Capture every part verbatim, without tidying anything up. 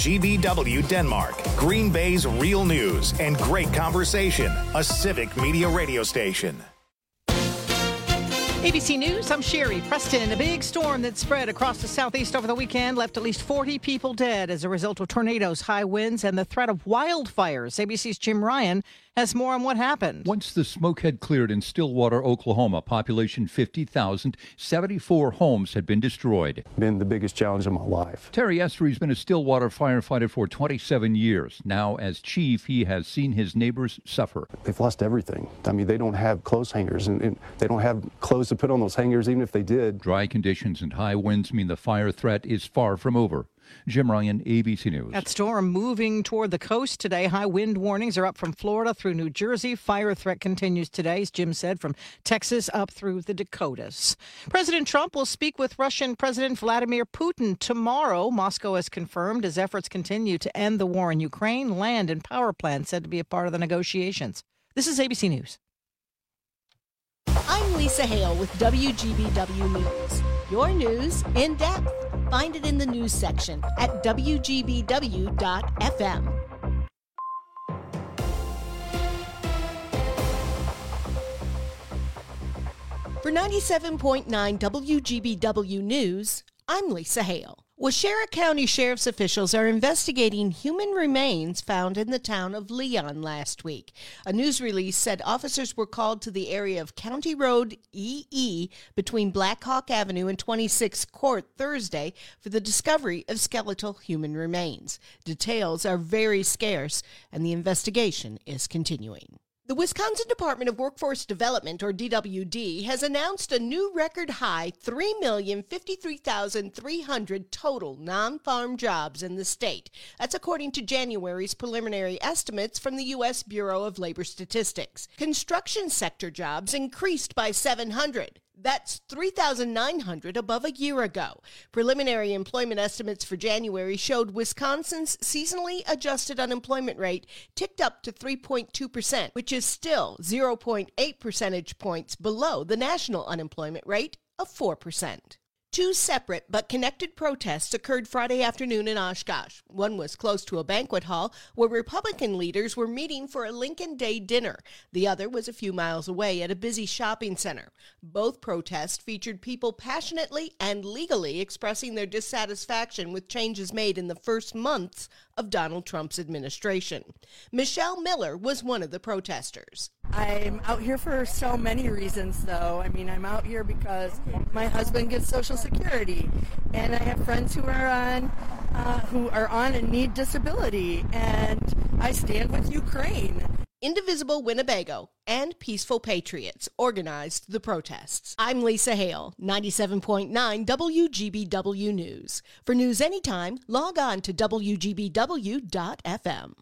G B W Denmark, Green Bay's real news and great conversation. A Civic Media radio station. A B C News, I'm Sherry Preston. A big storm that spread across the southeast over the weekend left at least forty people dead as a result of tornadoes, high winds, and the threat of wildfires. A B C's Jim Ryan has more on what happened. Once the smoke had cleared in Stillwater, Oklahoma, population fifty thousand, seventy-four homes had been destroyed. Been the biggest challenge of my life. Terry Estree's been a Stillwater firefighter for twenty-seven years. Now, as chief, he has seen his neighbors suffer. They've lost everything. I mean, they don't have clothes hangers, and, and they don't have clothes to put on those hangers, even if they did. Dry conditions and high winds mean the fire threat is far from over. Jim Ryan, A B C News. That storm moving toward the coast today. High wind warnings are up from Florida through New Jersey. Fire threat continues today, as Jim said, from Texas up through the Dakotas. President Trump will speak with Russian President Vladimir Putin tomorrow. Moscow has confirmed as efforts continue to end the war in Ukraine. Land and power plants said to be a part of the negotiations. This is A B C News. I'm Lisa Hale with W G B W News. Your news in depth. Find it in the news section at W G B W dot F M. For ninety-seven point nine W G B W News, I'm Lisa Hale. Waushara County Sheriff's officials are investigating human remains found in the town of Leon last week. A news release said officers were called to the area of County Road E E between Black Hawk Avenue and twenty-sixth Court Thursday for the discovery of skeletal human remains. Details are very scarce, and the investigation is continuing. The Wisconsin Department of Workforce Development, or D W D, has announced a new record high three million fifty-three thousand three hundred total non-farm jobs in the state. That's according to January's preliminary estimates from the U S Bureau of Labor Statistics. Construction sector jobs increased by seven hundred. That's three thousand nine hundred above a year ago. Preliminary employment estimates for January showed Wisconsin's seasonally adjusted unemployment rate ticked up to three point two percent, which is still zero point eight percentage points below the national unemployment rate of four percent. Two separate but connected protests occurred Friday afternoon in Oshkosh. One was close to a banquet hall where Republican leaders were meeting for a Lincoln Day dinner. The other was a few miles away at a busy shopping center. Both protests featured people passionately and legally expressing their dissatisfaction with changes made in the first months of Donald Trump's administration. Michelle Miller was one of the protesters. I'm out here for so many reasons, though. I mean, I'm out here because my husband gets Social Security, and I have friends who are on, uh, who are on and need disability, and I stand with Ukraine. Indivisible Winnebago and Peaceful Patriots organized the protests. I'm Lisa Hale, ninety-seven point nine W G B W News. For news anytime, log on to W G B W dot F M.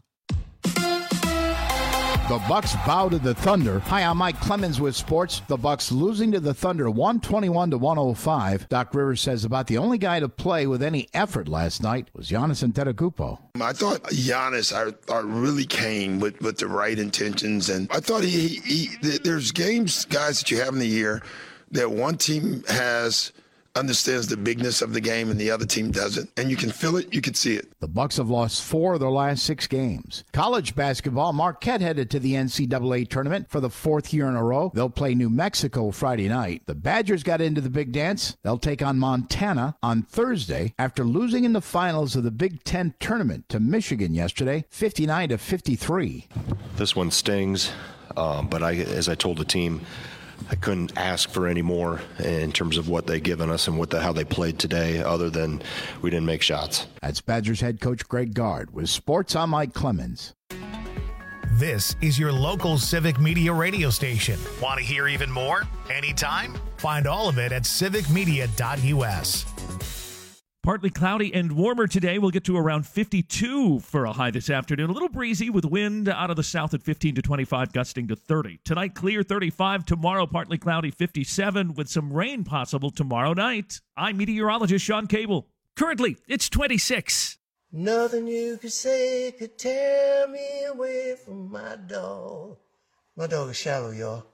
The Bucks bow to the Thunder. Hi, I'm Mike Clemens with sports. The Bucks losing to the Thunder one twenty-one to one oh five. Doc Rivers says about the only guy to play with any effort last night was Giannis Antetokounmpo. I thought Giannis, I thought, really came with, with the right intentions. And I thought he, he, he there's games, guys, that you have in the year that one team has understands the bigness of the game and the other team doesn't. And you can feel it, you can see it. The Bucks have lost four of their last six games. College basketball, Marquette headed to the N C double A tournament for the fourth year in a row. They'll play New Mexico Friday night. The Badgers got into the big dance. They'll take on Montana on Thursday after losing in the finals of the Big Ten tournament to Michigan yesterday, fifty-nine to fifty-three. This one stings, um, but I, as I told the team, I couldn't ask for any more in terms of what they've given us and what the, how they played today, other than we didn't make shots. That's Badgers head coach Greg Gard. With sports, I'm Mike Clemens. This is your local Civic Media radio station. Want to hear even more? Anytime? Find all of it at civic media dot U S. Partly cloudy and warmer today. We'll get to around fifty-two for a high this afternoon. A little breezy with wind out of the south at fifteen to twenty-five, gusting to thirty. Tonight, clear, thirty-five. Tomorrow, partly cloudy, fifty-seven, with some rain possible tomorrow night. I'm meteorologist Sean Cable. Currently, it's twenty-six. Nothing you could say could tear me away from my dog. My dog is shallow, y'all.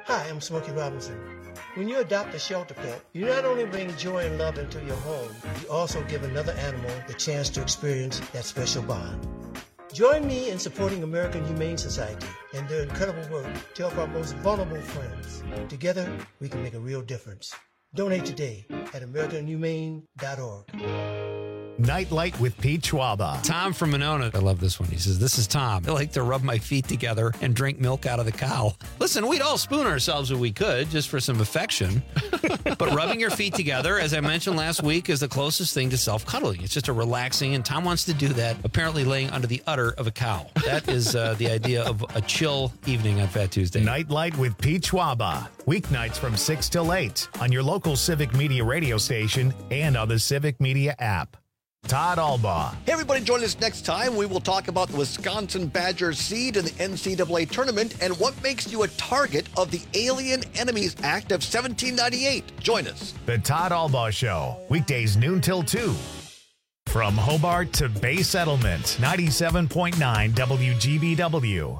Hi, I'm Smokey Robinson. When you adopt a shelter pet, you not only bring joy and love into your home, you also give another animal the chance to experience that special bond. Join me in supporting American Humane Society and their incredible work to help our most vulnerable friends. Together, we can make a real difference. Donate today at american humane dot org. Nightlight with Pete Schwaba. Tom from Monona. I love this one. He says, this is Tom. I like to rub my feet together and drink milk out of the cow. Listen, we'd all spoon ourselves if we could, just for some affection. But rubbing your feet together, as I mentioned last week, is the closest thing to self-cuddling. It's just a relaxing, and Tom wants to do that, apparently laying under the udder of a cow. That is uh, the idea of a chill evening on Fat Tuesday. Nightlight with Pete Schwaba. Weeknights from six till eight on your local Civic Media radio station and on the Civic Media app. Todd Albaugh. Hey, everybody, join us next time. We will talk about the Wisconsin Badgers seed in the N C double A tournament and what makes you a target of the Alien Enemies Act of seventeen ninety-eight. Join us. The Todd Albaugh Show, weekdays noon till two. From Hobart to Bay Settlement, ninety-seven point nine W G B W.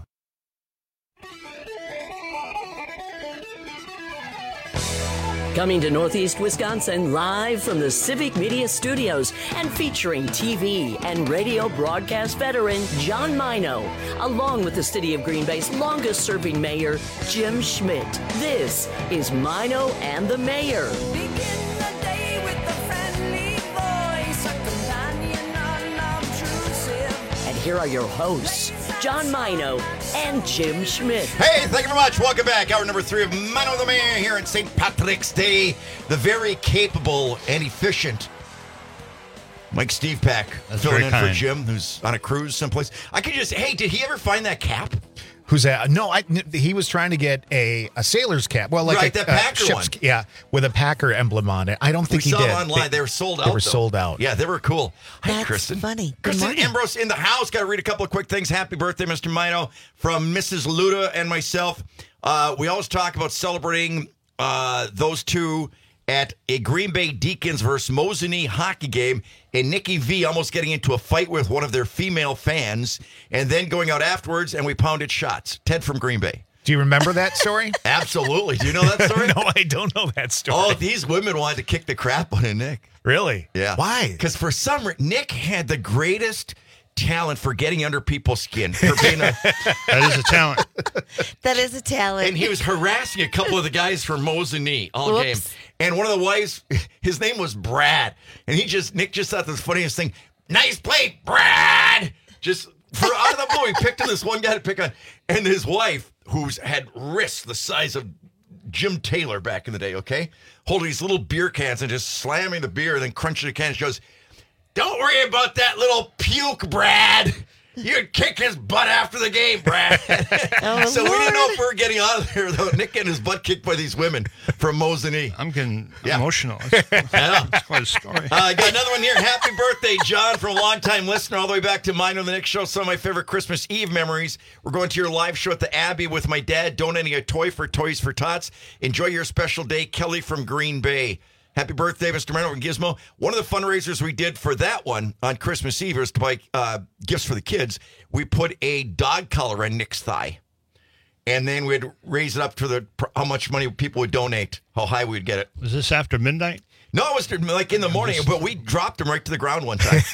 Coming to Northeast Wisconsin live from the Civic Media Studios and featuring T V and radio broadcast veteran John Mino, along with the city of Green Bay's longest-serving mayor, Jim Schmidt. This is Mino and the Mayor. Begin the day with a friendly voice, a companion unobtrusive. And here are your hosts, John Mino and Jim Schmidt. Hey, thank you very much. Welcome back. Hour number three of Mino the Mayor here on Saint Patrick's Day. The very capable and efficient Mike Stevepak filling in kind. for Jim, who's on a cruise someplace. I could just, hey, did he ever find that cap? Who's that? No, I, he was trying to get a, a sailor's cap. Well, like right, a, that a Packer ship's, one. yeah, with a Packer emblem on it. I don't think we he saw did. Them online. They, they were sold out. They were though. sold out. Yeah, they were cool. Hi, That's Kristen. funny. Good Kristen morning. Ambrose in the house. Got to read a couple of quick things. Happy birthday, Mister Mino, from Missus Luda and myself. Uh, we always talk about celebrating uh, those two at a Green Bay Deacons versus Mosinee hockey game, and Nikki V almost getting into a fight with one of their female fans, and then going out afterwards, and we pounded shots. Ted from Green Bay. Do you remember that story? Absolutely. Do you know that story? No, I don't know that story. Oh, these women wanted to kick the crap out of Nick. Really? Yeah. Why? Because for some reason, Nick had the greatest talent for getting under people's skin. For being a, that is a talent. That is a talent. And he was harassing a couple of the guys from Mosinee all Whoops. game. And one of the wives, his name was Brad. And he just, Nick just thought the funniest thing, nice play, Brad! Just for out of the blue, he picked on this one guy to pick on. And his wife, who's had wrists the size of Jim Taylor back in the day, okay? Holding these little beer cans and just slamming the beer and then crunching the can. She goes, don't worry about that little puke, Brad. You'd kick his butt after the game, Brad. Oh, so Lord. we didn't know if we were getting out of there, though. Nick getting his butt kicked by these women from Mosinee. I'm getting Yeah. emotional. That's, that's quite a story. Uh, I got another one here. Happy birthday, John, from a longtime listener, all the way back to mine on the next show. Some of my favorite Christmas Eve memories. We're going to your live show at the Abbey with my dad, donating a toy for Toys for Tots. Enjoy your special day, Kelly from Green Bay. Happy birthday, Mister Mano and Gizmo. One of the fundraisers we did for that one on Christmas Eve was to buy uh, gifts for the kids. We put a dog collar on Nick's thigh. And then we'd raise it up to the how much money people would donate, how high we'd get it. Was this after midnight? No, it was like in the morning, but we dropped him right to the ground one time.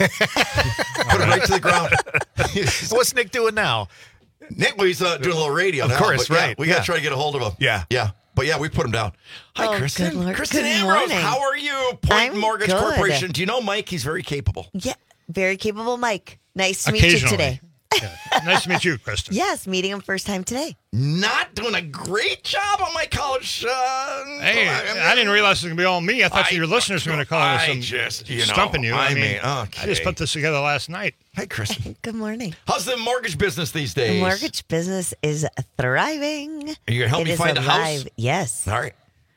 Put him right to the ground. What's Nick doing now? Nick, well, he's uh, doing a little radio Of now. course, but yeah, right, we got to yeah. try to get a hold of him. Yeah. Yeah. But yeah, we put him down. Hi, Oh, Kristen. good Lord. Kristen Good Ambrose, morning. how are you? Point I'm Mortgage good. Corporation. Do you know Mike? He's very capable. Yeah, very capable Mike. Nice to meet you Occasionally. today. Yeah. Nice to meet you, Kristen. Yes, meeting him first time today. Not doing a great job on my college. Uh, Hey, I didn't realize it was going to be all me. I thought I- your listeners were going to call I with some just, you know, stumping you. I mean, mean, I okay. just put this together last night. Hey, Kristen. Good morning. How's the mortgage business these days? The mortgage business is thriving. Are you going to help It me is find a house? alive. Yes. All right.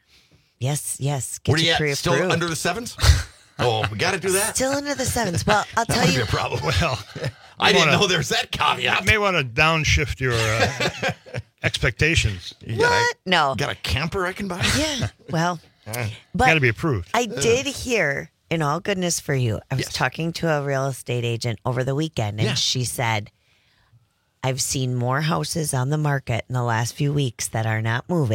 Yes, yes. Get Where are you your at? pre-approved. Still under the sevens? Oh, we got to do that. Still under the sevens. Well, I'll That tell might you. be a problem. Well, I you didn't wanna- know there's that caveat. You may want to downshift your uh, expectations. You got What? a, No. got a camper I can buy? Yeah. Well, Got but to be approved. I did hear, in all goodness for you, I was Yes. talking to a real estate agent over the weekend, and Yeah. she said, I've seen more houses on the market in the last few weeks that are not moving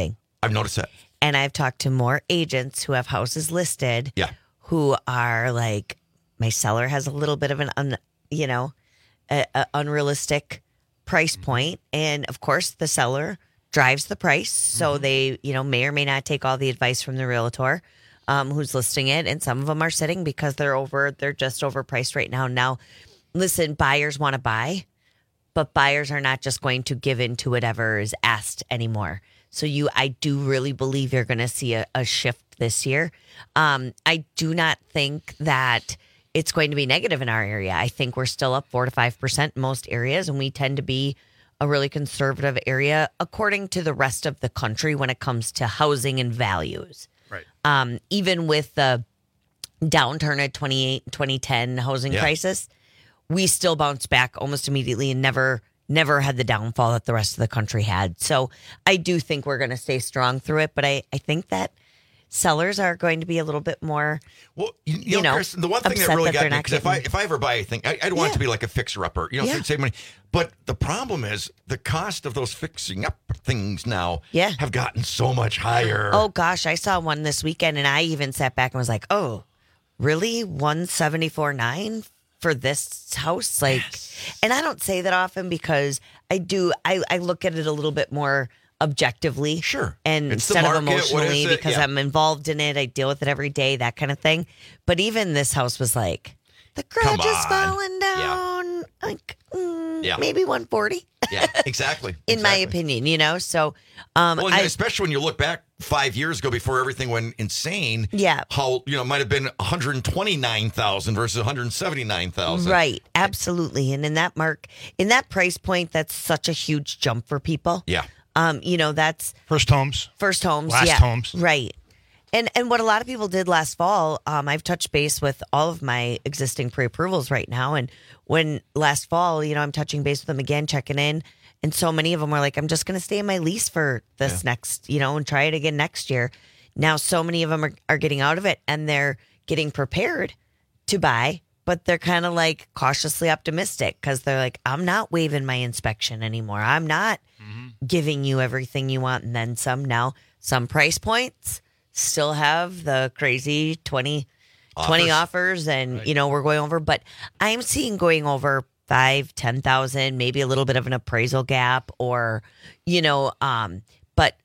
I've noticed that. And I've talked to more agents who have houses listed. Yeah. Who are like, my seller has a little bit of an, un, you know, a, a unrealistic price point. And of course, the seller drives the price. So Mm-hmm. they, you know, may or may not take all the advice from the realtor um, who's listing it. And some of them are sitting because they're over, they're just overpriced right now. Now, listen, buyers want to buy, but buyers are not just going to give in to whatever is asked anymore. So you, I do really believe you're going to see a, a shift this year. Um, I do not think that it's going to be negative in our area. I think we're still up four to five percent in most areas, and we tend to be a really conservative area according to the rest of the country when it comes to housing and values. Right. Um, even with the downturn at twenty-eight, twenty ten housing Yeah. crisis, we still bounced back almost immediately and never never had the downfall that the rest of the country had. So I do think we're going to stay strong through it, but I, I think that sellers are going to be a little bit more, well, you, you know, know, Kristen, the one thing that upset really that got they're me, not because if I getting- if I ever buy anything, I, I'd want it to be like a fixer-upper, you know, Yeah. save money. But the problem is the cost of those fixing-up things now Yeah. have gotten so much higher. oh gosh, I saw one this weekend and I even sat back and was like, oh, really? one seventy-four nine for this house? Like, and I don't say that often because I do, I, I look at it a little bit more objectively. Sure. And It's the instead of market, what is emotionally it? because Yeah. I'm involved in it. I deal with it every day, that kind of thing. But even this house was like, the garage Come is on. falling down. Like, mm, Yeah. maybe one forty. Yeah, exactly. In my exactly. opinion, you know? So, um, Well, and I, especially when you look back five years ago before everything went insane. Yeah. How, you know, it might have been one hundred twenty-nine thousand versus one hundred seventy-nine thousand. right. Absolutely. And in that mark, in that price point, that's such a huge jump for people. Yeah. Um, you know, that's First homes. first homes. Last yeah, homes. Right. And and what a lot of people did last fall, um, I've touched base with all of my existing pre-approvals right now. And when last fall, you know, I'm touching base with them again, checking in. And so many of them were like, I'm just going to stay in my lease for this next, you know, and try it again next year. Now, so many of them are, are getting out of it and they're getting prepared to buy, but they're kind of like cautiously optimistic because they're like, I'm not waiving my inspection anymore. I'm not giving you everything you want and then some. Now, some price points still have the crazy twenty, twenty offers and, you know, we're going over, but I'm seeing going over five, ten thousand, maybe a little bit of an appraisal gap or, you know, um, but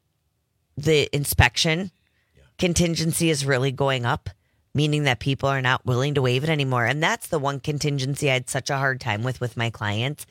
the inspection contingency is really going up, meaning that people are not willing to waive it anymore. And that's the one contingency I had such a hard time with with my clients.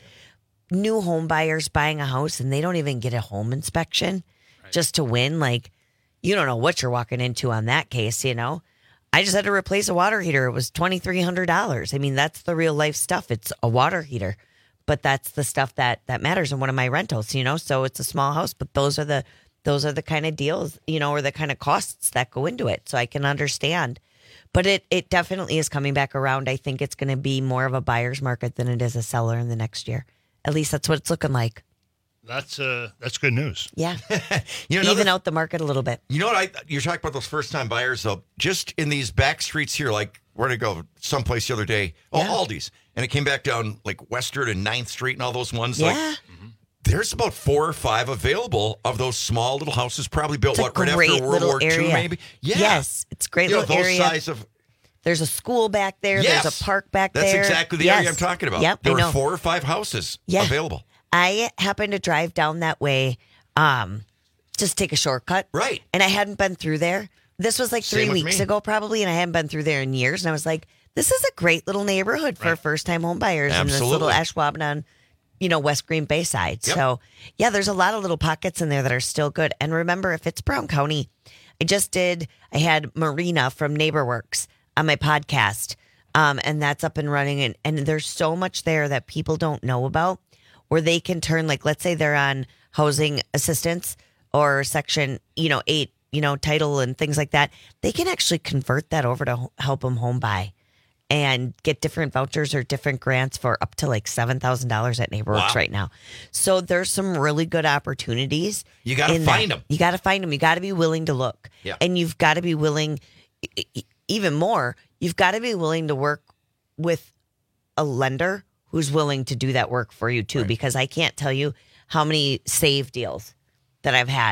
New home buyers buying a house and they don't even get a home inspection just to win. Like, you don't know what you're walking into on that case, you know? I just had to replace a water heater. It was twenty-three hundred dollars. I mean, that's the real life stuff. It's a water heater, but that's the stuff that, that matters in one of my rentals, you know? So it's a small house, but those are the, those are the kind of deals, you know, or the kind of costs that go into it. So I can understand, but it, it definitely is coming back around. I think it's going to be more of a buyer's market than it is a seller in the next year. At least that's what it's looking like. That's uh, that's good news. Yeah. You know, Even out the market a little bit. You know what? I you're talking about those first time buyers though. Just in these back streets here, like where to go? Someplace the other day. Oh, Yeah. Aldi's, and it came back down like Western and Ninth Street and all those ones. Yeah. Like, there's about four or five available of those small little houses, probably built It's a what right great after World little War area. Two, maybe. Yeah. Yes, it's a great You know, little those area. size of. There's a school back there. Yes. There's a park back That's there. exactly the Yes. area I'm talking about. Yep, there I were know. four or five houses Yeah. available. I happened to drive down that way, um, just take a shortcut. Right. And I hadn't been through there. This was like three Same with weeks me. ago, probably, and I hadn't been through there in years. And I was like, this is a great little neighborhood for first time home buyers in this little Absolutely. Ashwaubenon, you know, West Green Bay side. Yep. So, yeah, there's a lot of little pockets in there that are still good. And remember, if it's Brown County, I just did, I had Marina from NeighborWorks on my podcast, um, and that's up and running. And, and there's so much there that people don't know about where they can turn, like, let's say they're on housing assistance or section, you know, eight, you know, title and things like that. They can actually convert that over to ho- help them home buy and get different vouchers or different grants for up to like seven thousand dollars at NeighborWorks Wow. right now. So there's some really good opportunities. You gotta in find that. 'em. You got to find them. You got to be willing to look. Yeah. And you've got to be willing, e- e- even more, you've got to be willing to work with a lender who's willing to do that work for you too, because I can't tell you how many save deals that I've had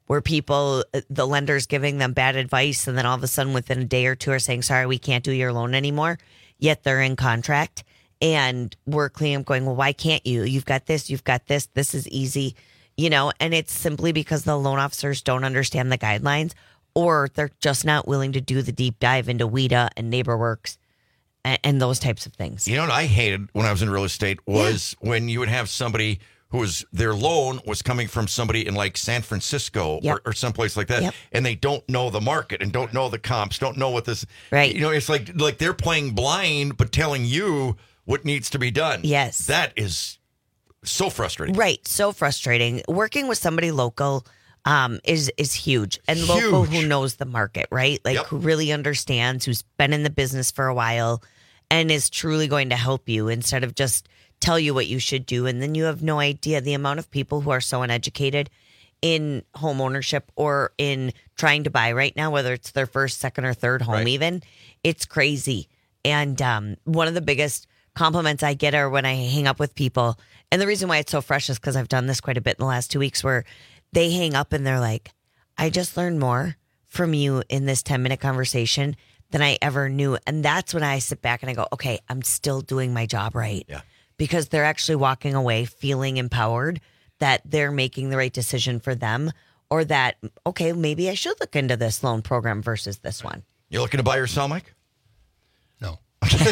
where people, the lender's giving them bad advice, and then all of a sudden within a day or two are saying, sorry, we can't do your loan anymore, yet they're in contract. And we're cleaning up going, well, why can't you? You've got this, you've got this, this is easy, you know, and it's simply because the loan officers don't understand the guidelines, or they're just not willing to do the deep dive into WIDA and NeighborWorks and, and those types of things. You know what I hated when I was in real estate was yeah. when you would have somebody who was, their loan was coming from somebody in like San Francisco Yep. or, or someplace like that, Yep. and they don't know the market and don't know the comps, don't know what this, right? You know, it's like like they're playing blind, but telling you what needs to be done. Yes. That is so frustrating. Right. So frustrating. Working with somebody local um, is is huge. And local Huge. who knows the market, right? Like Yep. who really understands, who's been in the business for a while and is truly going to help you instead of just tell you what you should do. And then you have no idea the amount of people who are so uneducated in home ownership or in trying to buy right now, whether it's their first, second, or third home Right. even. It's crazy. And um, one of the biggest compliments I get are when I hang up with people. And the reason why it's so fresh is because I've done this quite a bit in the last two weeks where they hang up and they're like, I just learned more from you in this ten minute conversation than I ever knew. And that's when I sit back and I go, okay, I'm still doing my job right. Yeah. Because they're actually walking away feeling empowered that they're making the right decision for them, or that, okay, maybe I should look into this loan program versus this one. You looking to buy or sell, Mike? No.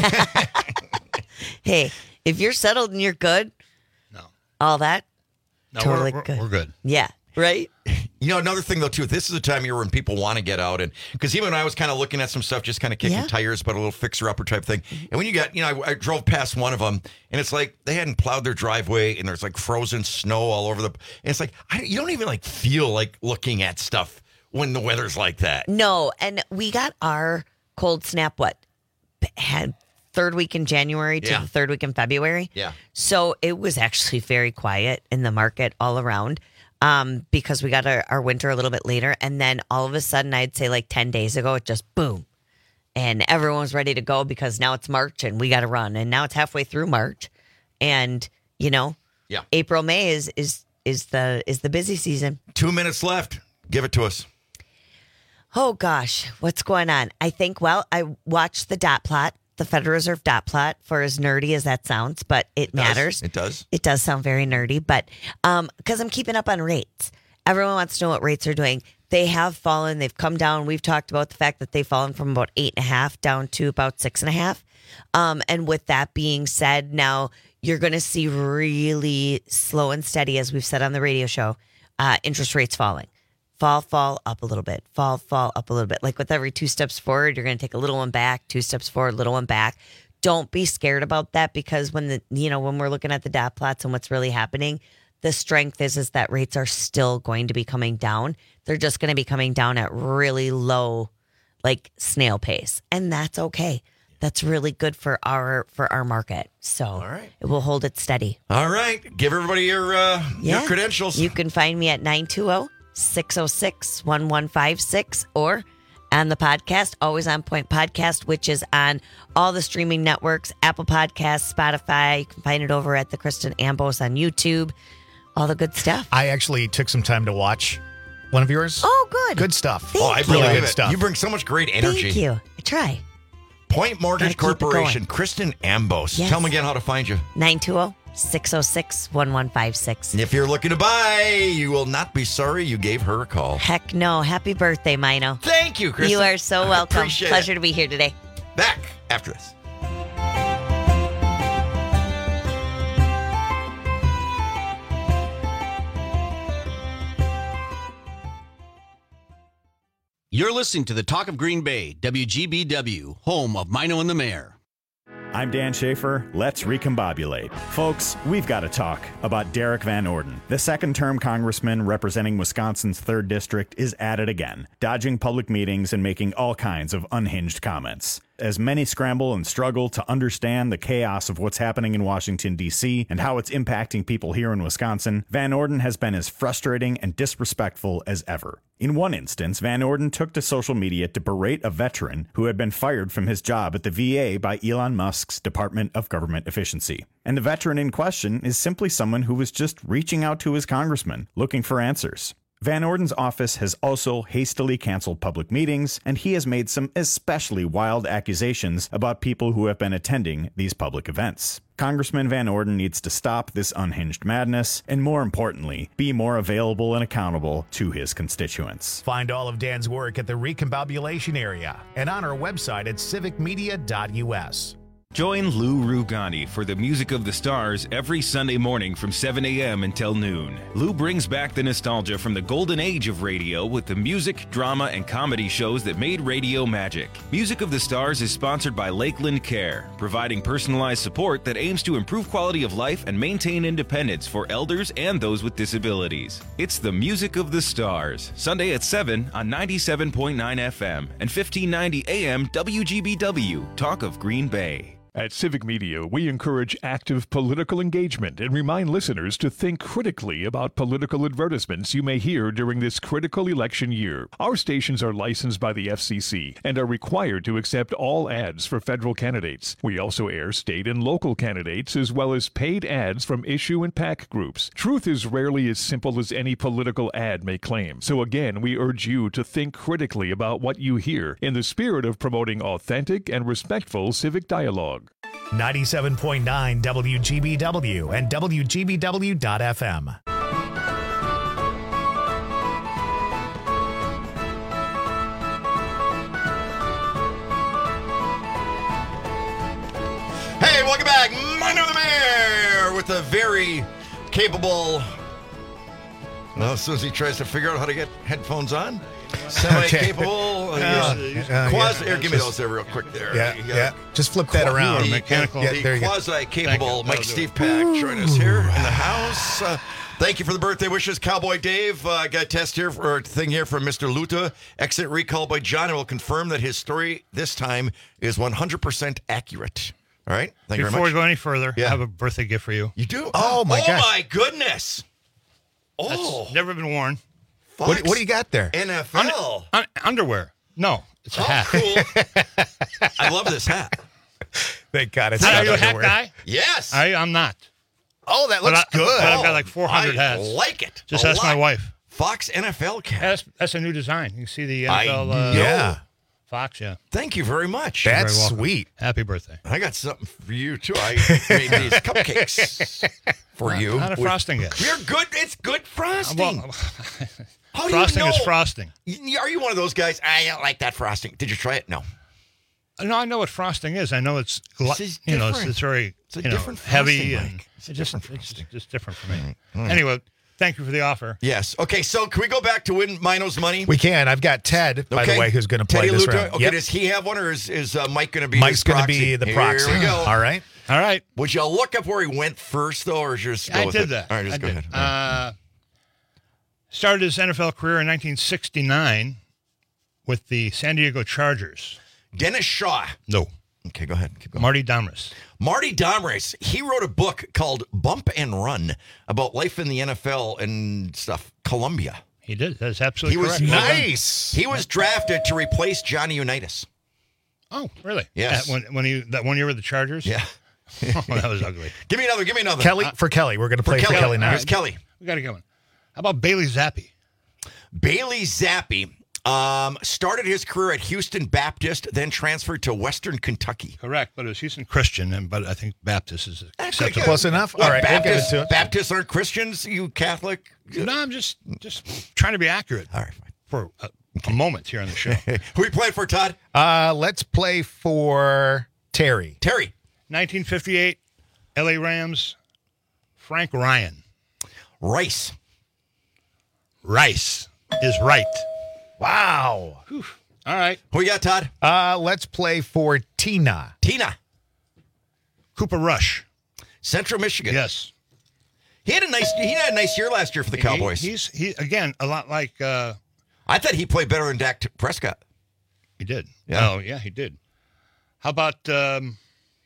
Hey, if you're settled and you're good, no, all that, No, totally we're, we're, good. we're good. Yeah, right? You know, another thing, though, too, this is the time of year when people want to get out. And because even when I was kind of looking at some stuff, just kind of kicking Yeah. tires, but a little fixer-upper type thing. And when you got, you know, I, I drove past one of them, and it's like they hadn't plowed their driveway, and there's like frozen snow all over the... And it's like, I, you don't even like feel like looking at stuff when the weather's like that. No, and we got our cold snap, what, had third week in January to Yeah. the third week in February. Yeah. So it was actually very quiet in the market all around um, because we got our, our winter a little bit later. And then all of a sudden, I'd say like ten days ago, it just boom. And everyone was ready to go because now it's March and we got to run. And now it's halfway through March. And, you know, Yeah. April, May is is is the is the busy season. Two minutes left. Give it to us. Oh, gosh, what's going on? I think, well, I watched the dot plot, the Federal Reserve dot plot, for as nerdy as that sounds, but it, It does. matters. It does. It does sound very nerdy, but um, because I'm keeping up on rates. Everyone wants to know what rates are doing. They have fallen. They've come down. We've talked about the fact that they've fallen from about eight and a half down to about six and a half. Um, and with that being said, now you're going to see really slow and steady, as we've said on the radio show, uh, interest rates falling. Fall, fall, up a little bit. Fall, fall, up a little bit. Like with every two steps forward, you're going to take a little one back, two steps forward, little one back. Don't be scared about that, because when the, you know, when we're looking at the dot plots and what's really happening, the strength is, is that rates are still going to be coming down. They're just going to be coming down at really low, like snail pace. And that's okay. That's really good for our, for our market. So All right. it will hold it steady. All right. Give everybody your, uh, your credentials. You can find me at nine two zero, six zero six, one one five six or on the podcast, Always On Point Podcast, which is on all the streaming networks, Apple Podcasts, Spotify. You can find it over at the Kristen Ambos on YouTube. All the good stuff. I actually took some time to watch one of yours. Oh, good. Good stuff. Oh, I Really believe good it. stuff. You bring so much great energy. Thank you. I try. Point Mortgage Gotta keep it Corporation, going. Kristen Ambos. Yes. Tell them again how to find you. nine two zero, six zero six, one one five six. And if you're looking to buy, you will not be sorry you gave her a call. Heck no. Happy birthday, Mino. Thank you, Kristen. You are so I welcome. appreciate Pleasure it. to be here today. Back after this. You're listening to the Talk of Green Bay, W G B W, home of Mino and the Mayor. I'm Dan Schaefer. Let's recombobulate. Folks, we've got to talk about Derek Van Orden. The second-term congressman representing Wisconsin's third District is at it again, dodging public meetings and making all kinds of unhinged comments. As many scramble and struggle to understand the chaos of what's happening in Washington, D C, and how it's impacting people here in Wisconsin, Van Orden has been as frustrating and disrespectful as ever. In one instance, Van Orden took to social media to berate a veteran who had been fired from his job at the V A by Elon Musk's Department of Government Efficiency. And the veteran in question is simply someone who was just reaching out to his congressman, looking for answers. Van Orden's office has also hastily canceled public meetings, and he has made some especially wild accusations about people who have been attending these public events. Congressman Van Orden needs to stop this unhinged madness and, more importantly, be more available and accountable to his constituents. Find all of Dan's work at the Recombobulation area and on our website at civic media dot u s. Join Lou Rugani for the Music of the Stars every Sunday morning from seven a.m. until noon. Lou brings back the nostalgia from the golden age of radio with the music, drama, and comedy shows that made radio magic. Music of the Stars is sponsored by Lakeland Care, providing personalized support that aims to improve quality of life and maintain independence for elders and those with disabilities. It's the Music of the Stars, Sunday at seven on ninety-seven point nine F M and fifteen ninety A M W G B W, Talk of Green Bay. At Civic Media, we encourage active political engagement and remind listeners to think critically about political advertisements you may hear during this critical election year. Our stations are licensed by the F C C and are required to accept all ads for federal candidates. We also air state and local candidates as well as paid ads from issue and PAC groups. Truth is rarely as simple as any political ad may claim. So again, we urge you to think critically about what you hear in the spirit of promoting authentic and respectful civic dialogue. ninety-seven point nine W G B W and W G B W dot F M. Hey, welcome back. Minor the Mayor with a very capable. Well, as soon as he tries to figure out how to get headphones on, semi-capable. Okay. Uh, Uh, uh, quasi. yeah. Here, give me Just- those there real quick. There. Yeah, You got- yeah. Just flip that Qua- around. The, Mechanical. the Yeah, there you go. quasi-capable Thank Mike you. Steve Pack join us here in the house. Uh, thank you for the birthday wishes, Cowboy Dave. Uh, I got a test here for, or thing here from Mister Luta. Exit recall by John, and will confirm that his story this time is one hundred percent accurate. All right. Thank you Before very we much. go any further, Yeah. I have a birthday gift for you. You do? Oh, my oh gosh. my goodness. Oh, That's never been worn. What, what do you got there? N F L. Un- un- underwear. No, it's a Oh, hat. cool. I love this hat. Thank God it's Are not you a hat underwear. guy? Yes. I, I'm not. Oh, that But looks I- good. But I've got like four hundred I hats. like it. Just a ask my lot. wife. Fox N F L cap. That's, that's a new design. You can see the I N F L. know. Uh, Yeah. Fox, yeah. Thank you very much. You're That's very welcome. sweet. Happy birthday. I got something for you too. I made these cupcakes for Not- you. not a with- frosting yet. You're good. It's good frosting. Well, How do frosting you know? is frosting. Y- Are you one of those guys? I don't like that frosting. Did you try it? No. No, I know what frosting is. I know it's glu- This is you know it's, different. it's very It's a you know, different heavy frosting, and Mike. It's a just different it's frosting. just different for me. Mm. Anyway, thank you for the offer. Yes. Okay. So can we go back to win Mino's money? We can. I've got Ted, by Okay. the way, who's going to play Teddy this Luta. round. Okay. Yep. Does he have one, or is, is uh, Mike going to be? Mike's his going to proxy? be the proxy. Here we go. All right. All right. Would you look up where he went first, though, or just go I with did it? that. All right, just I go did. ahead. Uh, started his N F L career in nineteen sixty-nine with the San Diego Chargers. Dennis Shaw. No. Okay, go ahead. Keep going. Marty Domris. Marty Domris, he wrote a book called Bump and Run about life in the N F L and stuff. Columbia. He did. That's absolutely He was correct. Nice. He was drafted to replace Johnny Unitas. Oh, really? Yes. Uh, when when he that one year with the Chargers. Yeah. Oh, that was ugly. Give me another. Give me another. Kelly, for Kelly. We're going to play for Kelly. Kelly now. Here's Kelly. We got to go. How about Bailey Zappi? Bailey Zappi um, started his career at Houston Baptist, then transferred to Western Kentucky. Correct, but it was Houston Christian, and but I think Baptist is Actually, acceptable. Close enough? What, All right, we'll Baptists, give it to it. Baptists aren't Christians, you Catholic? No, I'm just just trying to be accurate. All right, fine. For a, a moment here on the show. Who we playing for, Todd? Uh, let's play for Terry. Terry. nineteen fifty-eight, L A Rams, Frank Ryan. Rice. Rice is right. Wow. Whew. All right. Who we got, Todd? Uh, let's play for Tina. Tina. Cooper Rush. Central Michigan. Yes. He had a nice he had a nice year last year for the Cowboys. He, he's he again a lot like uh, I thought he played better than Dak Prescott. he did. Yeah. Oh yeah, he did. How about um,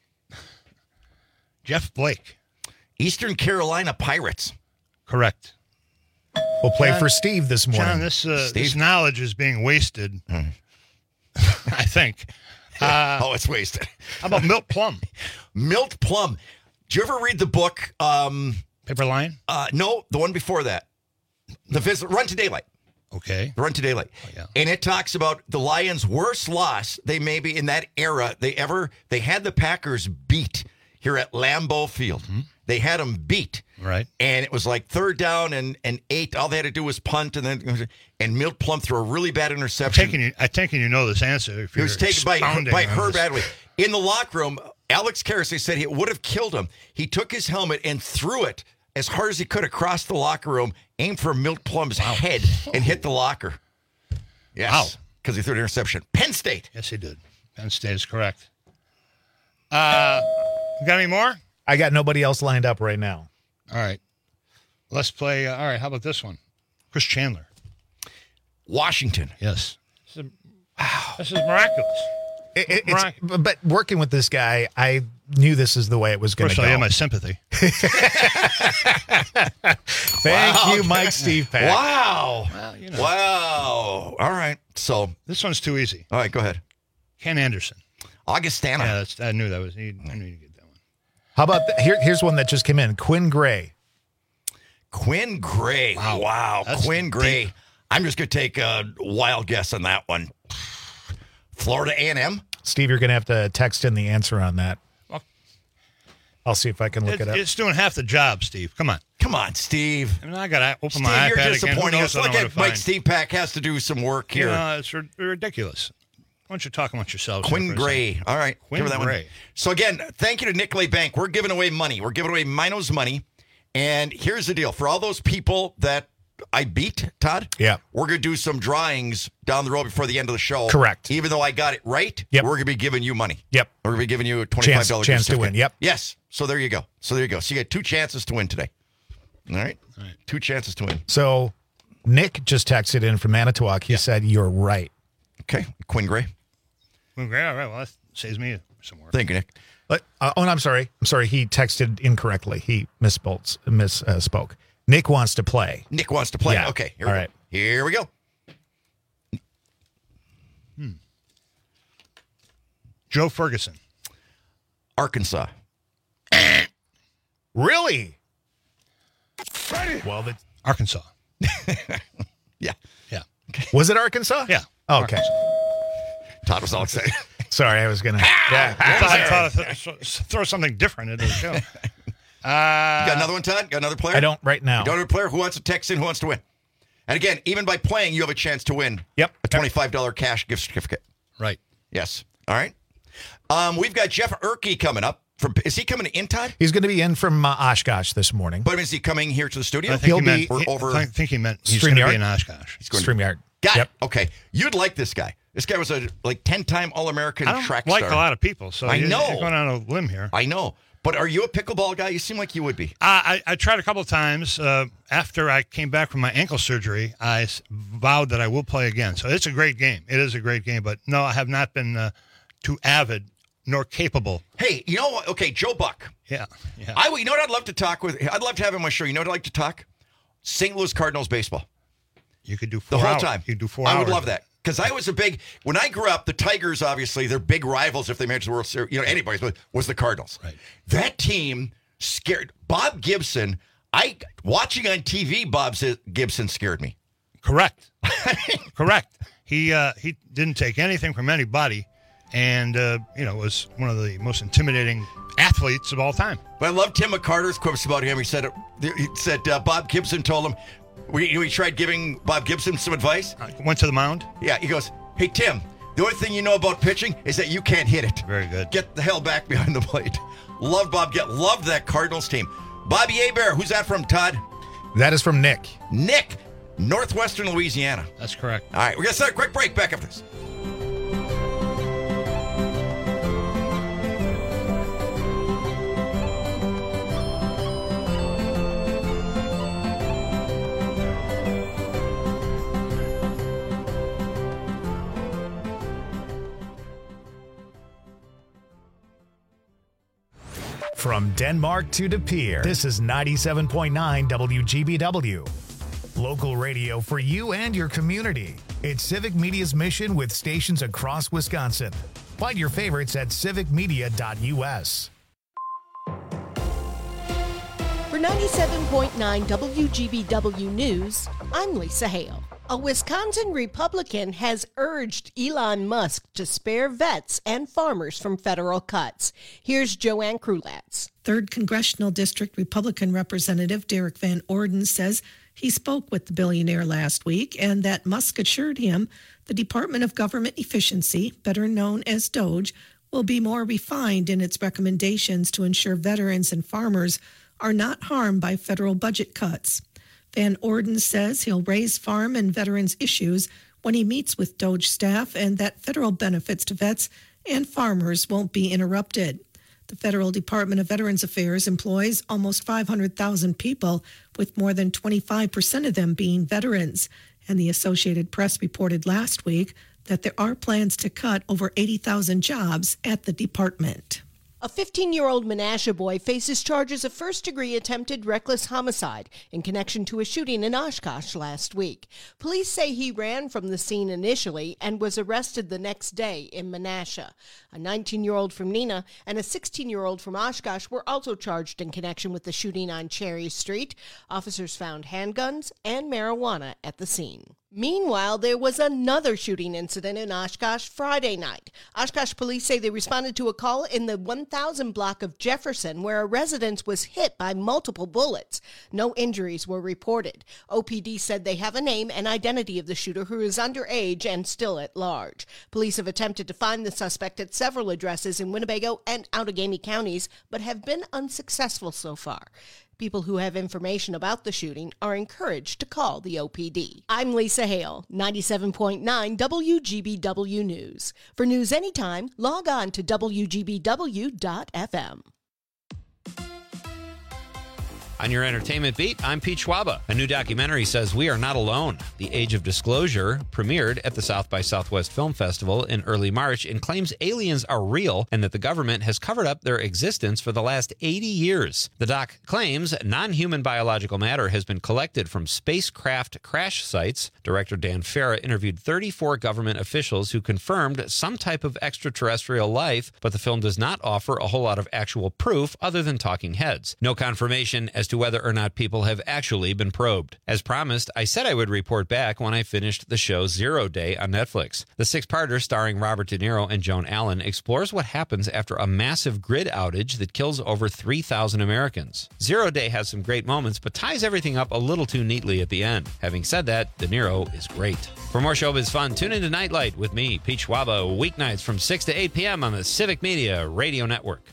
Jeff Blake? Eastern Carolina Pirates. Correct. We'll play John- for Steve this morning. John, this uh, Steve? this knowledge is being wasted. I think. Uh, oh, it's wasted. How about Milt Plum? Milt Plum. Did you ever read the book? Um, Paper Lion? uh, no, the one before that. The visit, Run to Daylight. Okay. Run to Daylight. Oh, yeah. And it talks about the Lions' worst loss they maybe in that era they ever, they had the Packers beat here at Lambeau Field. Mm-hmm. They had them beat. Right. And it was like third down and, and eight. All they had to do was punt, and then and Milt Plum threw a really bad interception. I'm taking you, I'm taking you know this answer. If He was you're taken by, expounding by on Herb this. Adley. In the locker room, Alex Karras, they said it would have killed him. He took his helmet and threw it as hard as he could across the locker room, aimed for Milt Plum's head, and hit the locker. Yes. Wow. Because he threw an interception. Penn State. Yes, he did. Penn State is correct. Uh, you got any more? I got nobody else lined up right now. All right. Let's play. Uh, all right. How about this one? Chris Chandler. Washington. Yes. This is, wow. This is miraculous. It, it, it's, but working with this guy, I knew this is the way it was going to First go. of all, you have my sympathy. Thank Wow. you, Mike Steve Pack. Wow. Well, you know. Wow. All right. So This one's too easy. all right, go ahead. Ken Anderson. Augustana. Yeah, that's, I knew that was. I knew you'd get that one. How about the, here? Here's one that just came in. Quinn Gray. Quinn Gray. Wow. wow. That's Quinn Gray. deep. I'm just going to take a wild guess on that one. Florida A and M. Steve, you're going to have to text in the answer on that. Well, I'll see if I can look it, it up. it's doing half the job, Steve. Come on. Come on, Steve. I mean, I got to open Steve, my you're iPad again. Who disappointing knows us. what Look I'm at gonna Mike find? Steve Pack has to do some work You here. know, it's r- ridiculous. Why don't you talk amongst yourselves? Quinn here for a Gray. second? All right. Quinn give her that one. Gray. So, again, thank you to Nicolay Bank. We're giving away money. We're giving away Minos money. And here's the deal. For all those people that I beat, Todd, Yeah. we're going to do some drawings down the road before the end of the show. Correct. Even though I got it right, Yep. we're going to be giving you money. Yep. We're going to be giving you a twenty-five dollars Chance- chance to certificate. win, yep. Yes. So there you go. So there you go. So you get two chances to win today. All right? All right. Two chances to win. So Nick just texted in from Manitowoc. He said, you're right. Okay. Quinn Gray. Quinn Gray. All right. Well, that saves me some work. Thank you, Nick. But, uh, oh, and I'm sorry. I'm sorry. He texted incorrectly. He misspoke. Miss, uh, spoke. Nick wants to play. Nick wants to play. Yeah. Okay. Here All we right. go. Here we go. Hmm. Joe Ferguson. Arkansas. Really? Well, the, Arkansas. Yeah. Yeah. was it Arkansas? Yeah. Okay. Arkansas. Todd was all excited. Sorry, I was going to. Yeah. I thought, I thought I'd th- throw something different into the show. Uh, Got another one, Todd? Got another player? I don't right now. You don't have a player who wants to text in, who wants to win. And again, even by playing, you have a chance to win Yep. a twenty-five dollars cash gift certificate. Right. Yes. All right. Um, we've got Jeff Erkey coming up. From, is he coming in, Todd? He's going to be in from uh, Oshkosh this morning. But is he coming here to the studio? I think He'll he meant, be- We're he- over. I think he meant he's going to StreamYard? be in Oshkosh. He's going to- StreamYard. Got Yep. it. Okay. You'd like this guy. This guy was a like ten-time All-American I don't track like star. a lot of people, so I you- know. you're going on a limb here. I know. But are you a pickleball guy? You seem like you would be. I, I, I tried a couple of times. Uh, after I came back from my ankle surgery, I s- vowed that I will play again. So it's a great game. It is a great game. But no, I have not been uh, too avid nor capable. Hey, you know what? Okay, Joe Buck. Yeah. yeah. I, you know what I'd love to talk with? I'd love to have him on my show. You know what I'd like to talk? Saint Louis Cardinals baseball. You could do The four whole hours. time. You could do four I hours. would love that. Because I was a big, when I grew up, the Tigers, obviously, they're big rivals if they made it to the World Series. You know, anybody's, but was the Cardinals. Right. That team scared, Bob Gibson, I, watching on T V, Bob says, Gibson scared me. Correct. Correct. He uh, he didn't take anything from anybody, and uh, you know was one of the most intimidating athletes of all time. But I love Tim McCarter's quotes about him. He said, he said uh, Bob Gibson told him, we, we tried giving Bob Gibson some advice. Uh, went to the mound. Yeah, he goes, hey, Tim, the only thing you know about pitching is that you can't hit it. Very good. Get the hell back behind the plate. Love Bob. Get loved that Cardinals team. Bobby Hebert, who's that from, Todd? That is from Nick. Nick, Northwestern Louisiana. That's correct. All right, we're going to start a quick break. Back after this. From Denmark to De Pere, this is ninety-seven point nine W G B W. Local radio for you and your community. It's Civic Media's mission with stations across Wisconsin. Find your favorites at civic media dot U S. For ninety-seven point nine W G B W News, I'm Lisa Hale. A Wisconsin Republican has urged Elon Musk to spare vets and farmers from federal cuts. Here's Joanne Krulatz. Third Congressional District Republican Representative Derek Van Orden says he spoke with the billionaire last week and that Musk assured him the Department of Government Efficiency, better known as DOGE, will be more refined in its recommendations to ensure veterans and farmers are not harmed by federal budget cuts. Van Orden says he'll raise farm and veterans issues when he meets with DOGE staff and that federal benefits to vets and farmers won't be interrupted. The Federal Department of Veterans Affairs employs almost five hundred thousand people, with more than twenty-five percent of them being veterans. And the Associated Press reported last week that there are plans to cut over eighty thousand jobs at the department. A fifteen-year-old Menasha boy faces charges of first-degree attempted reckless homicide in connection to a shooting in Oshkosh last week. Police say he ran from the scene initially and was arrested the next day in Menasha. A nineteen-year-old from Neenah and a sixteen-year-old from Oshkosh were also charged in connection with the shooting on Cherry Street. Officers found handguns and marijuana at the scene. Meanwhile, there was another shooting incident in Oshkosh Friday night. Oshkosh police say they responded to a call in the one thousand block of Jefferson where a residence was hit by multiple bullets. No injuries were reported. O P D said they have a name and identity of the shooter, who is underage and still at large. Police have attempted to find the suspect at several addresses in Winnebago and Outagamie counties, but have been unsuccessful so far. People who have information about the shooting are encouraged to call the O P D. I'm Lisa Hale, ninety-seven point nine W G B W News. For news anytime, log on to W G B W dot F M. On your entertainment beat, I'm Pete Schwaba. A new documentary says we are not alone. The Age of Disclosure premiered at the South by Southwest Film Festival in early March and claims aliens are real and that the government has covered up their existence for the last eighty years. The doc claims non-human biological matter has been collected from spacecraft crash sites. Director Dan Farah interviewed thirty-four government officials who confirmed some type of extraterrestrial life, but the film does not offer a whole lot of actual proof other than talking heads. No confirmation as to whether or not people have actually been probed. As promised, I said I would report back when I finished the show Zero Day on Netflix. The six-parter starring Robert De Niro and Joan Allen explores what happens after a massive grid outage that kills over three thousand Americans. Zero Day has some great moments, but ties everything up a little too neatly at the end. Having said that, De Niro is great. For more showbiz fun, tune into Nightlight with me, Pete Schwaba, weeknights from six to eight p.m. on the Civic Media Radio Network.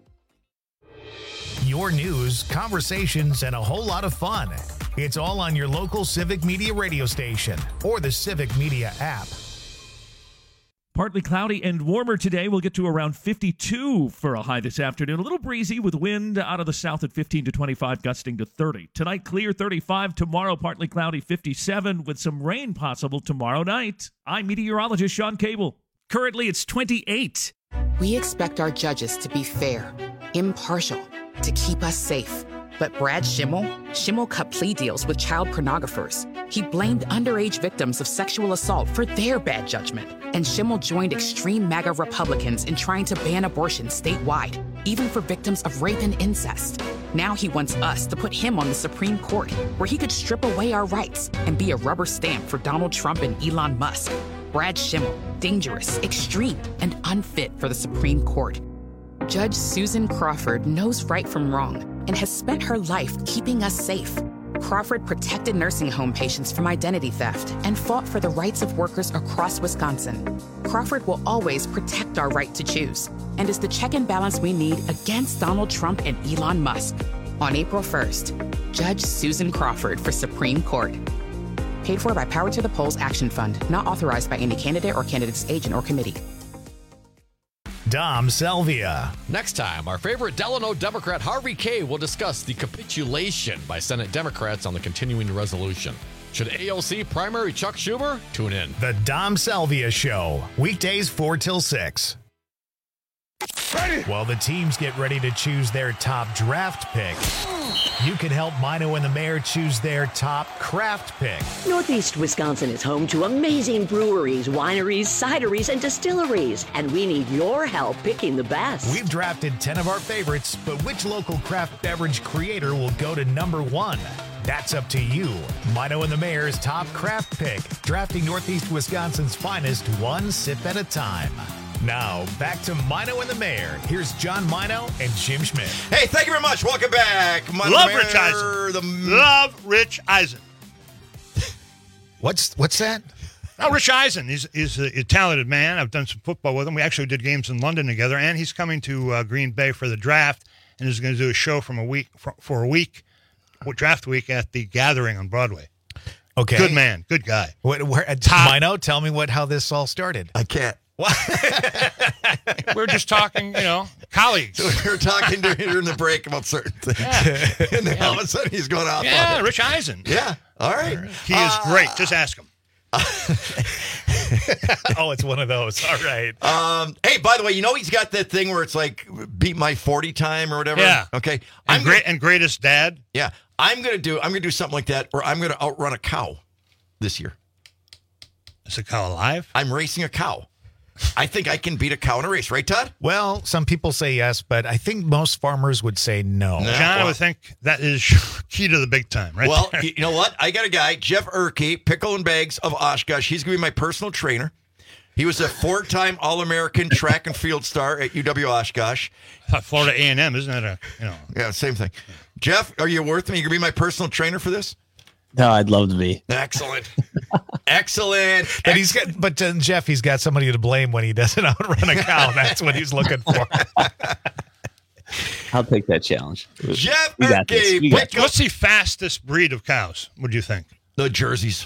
Your news, conversations, and a whole lot of fun. It's all on your local Civic Media radio station or the Civic Media app. Partly cloudy and warmer today. We'll get to around fifty-two for a high this afternoon. A little breezy with wind out of the south at fifteen to twenty-five, gusting to thirty. Tonight, clear thirty-five. Tomorrow, partly cloudy, fifty-seven, with some rain possible tomorrow night. I'm meteorologist Sean Cable. Currently, it's twenty-eight. We expect our judges to be fair, impartial, to keep us safe. But Brad Schimmel, Schimmel cut plea deals with child pornographers. He blamed underage victims of sexual assault for their bad judgment. And Schimmel joined extreme MAGA Republicans in trying to ban abortion statewide, even for victims of rape and incest. Now he wants us to put him on the Supreme Court, where he could strip away our rights and be a rubber stamp for Donald Trump and Elon Musk. Brad Schimmel, dangerous, extreme, and unfit for the Supreme Court. Judge Susan Crawford knows right from wrong and has spent her life keeping us safe. Crawford protected nursing home patients from identity theft and fought for the rights of workers across Wisconsin. Crawford will always protect our right to choose and is the check and balance we need against Donald Trump and Elon Musk. On April first, Judge Susan Crawford for Supreme Court. Paid for by Power to the Polls Action Fund, not authorized by any candidate or candidate's agent or committee. Dom Salvia. Next time, our favorite Delano Democrat Harvey Kaye will discuss the capitulation by Senate Democrats on the continuing resolution. Should A O C primary Chuck Schumer? Tune in. The Dom Salvia Show, weekdays four till six. Ready. While the teams get ready to choose their top draft pick, you can help Mino and the Mayor choose their top craft pick. Northeast Wisconsin is home to amazing breweries, wineries, cideries, and distilleries, and we need your help picking the best. We've drafted ten of our favorites, but which local craft beverage creator will go to number one? That's up to you. Mino and the Mayor's top craft pick, drafting Northeast Wisconsin's finest one sip at a time. Now, back to Mino and the Mayor. Here's John Mino and Jim Schmidt. Hey, thank you very much. Welcome back. Mino Love Mayor, Rich Eisen. The... Love Rich Eisen. What's what's that? Oh, Rich Eisen. He's, he's a, a talented man. I've done some football with him. We actually did games in London together, and he's coming to uh, Green Bay for the draft, and is going to do a show from a week for, for a week, draft week at the Gathering on Broadway. Okay. Good man. Good guy. What, where, uh, Mino, tell me what how this all started. I can't. We're just talking, you know, colleagues. So we were talking during the break about certain things. Yeah. And then all of a sudden he's going off. Yeah, on it. Rich Eisen. Yeah. All right. He is Uh, great. Just ask him. Oh, it's one of those. All right. Um, hey, by the way, you know he's got that thing where it's like beat my forty time or whatever. Yeah. Okay. And I'm great gonna, and greatest dad. yeah. I'm gonna do. I'm gonna do something like that, or I'm gonna outrun a cow this year. Is the cow alive? I'm racing a cow. I think I can beat a cow in a race, right, Todd? Well, some people say yes, but I think most farmers would say no. No. John, I well- would think that is key to the big time, right? Well, there. you know what? I got a guy, Jeff Erke, Pickle and Bags of Oshkosh. He's going to be my personal trainer. He was a four-time All-American track and field star at U W Oshkosh. Florida A and M, isn't that a, you know? Yeah, same thing. Jeff, are you worth me? You going to be my personal trainer for this? No, I'd love to be. Excellent. Excellent. But he's got, but uh, Jeff, he's got somebody to blame when he doesn't outrun a cow. That's what he's looking for. I'll take that challenge. Jeff We got this. Erke, We got Pickle- What's the fastest breed of cows, would you think? The Jerseys.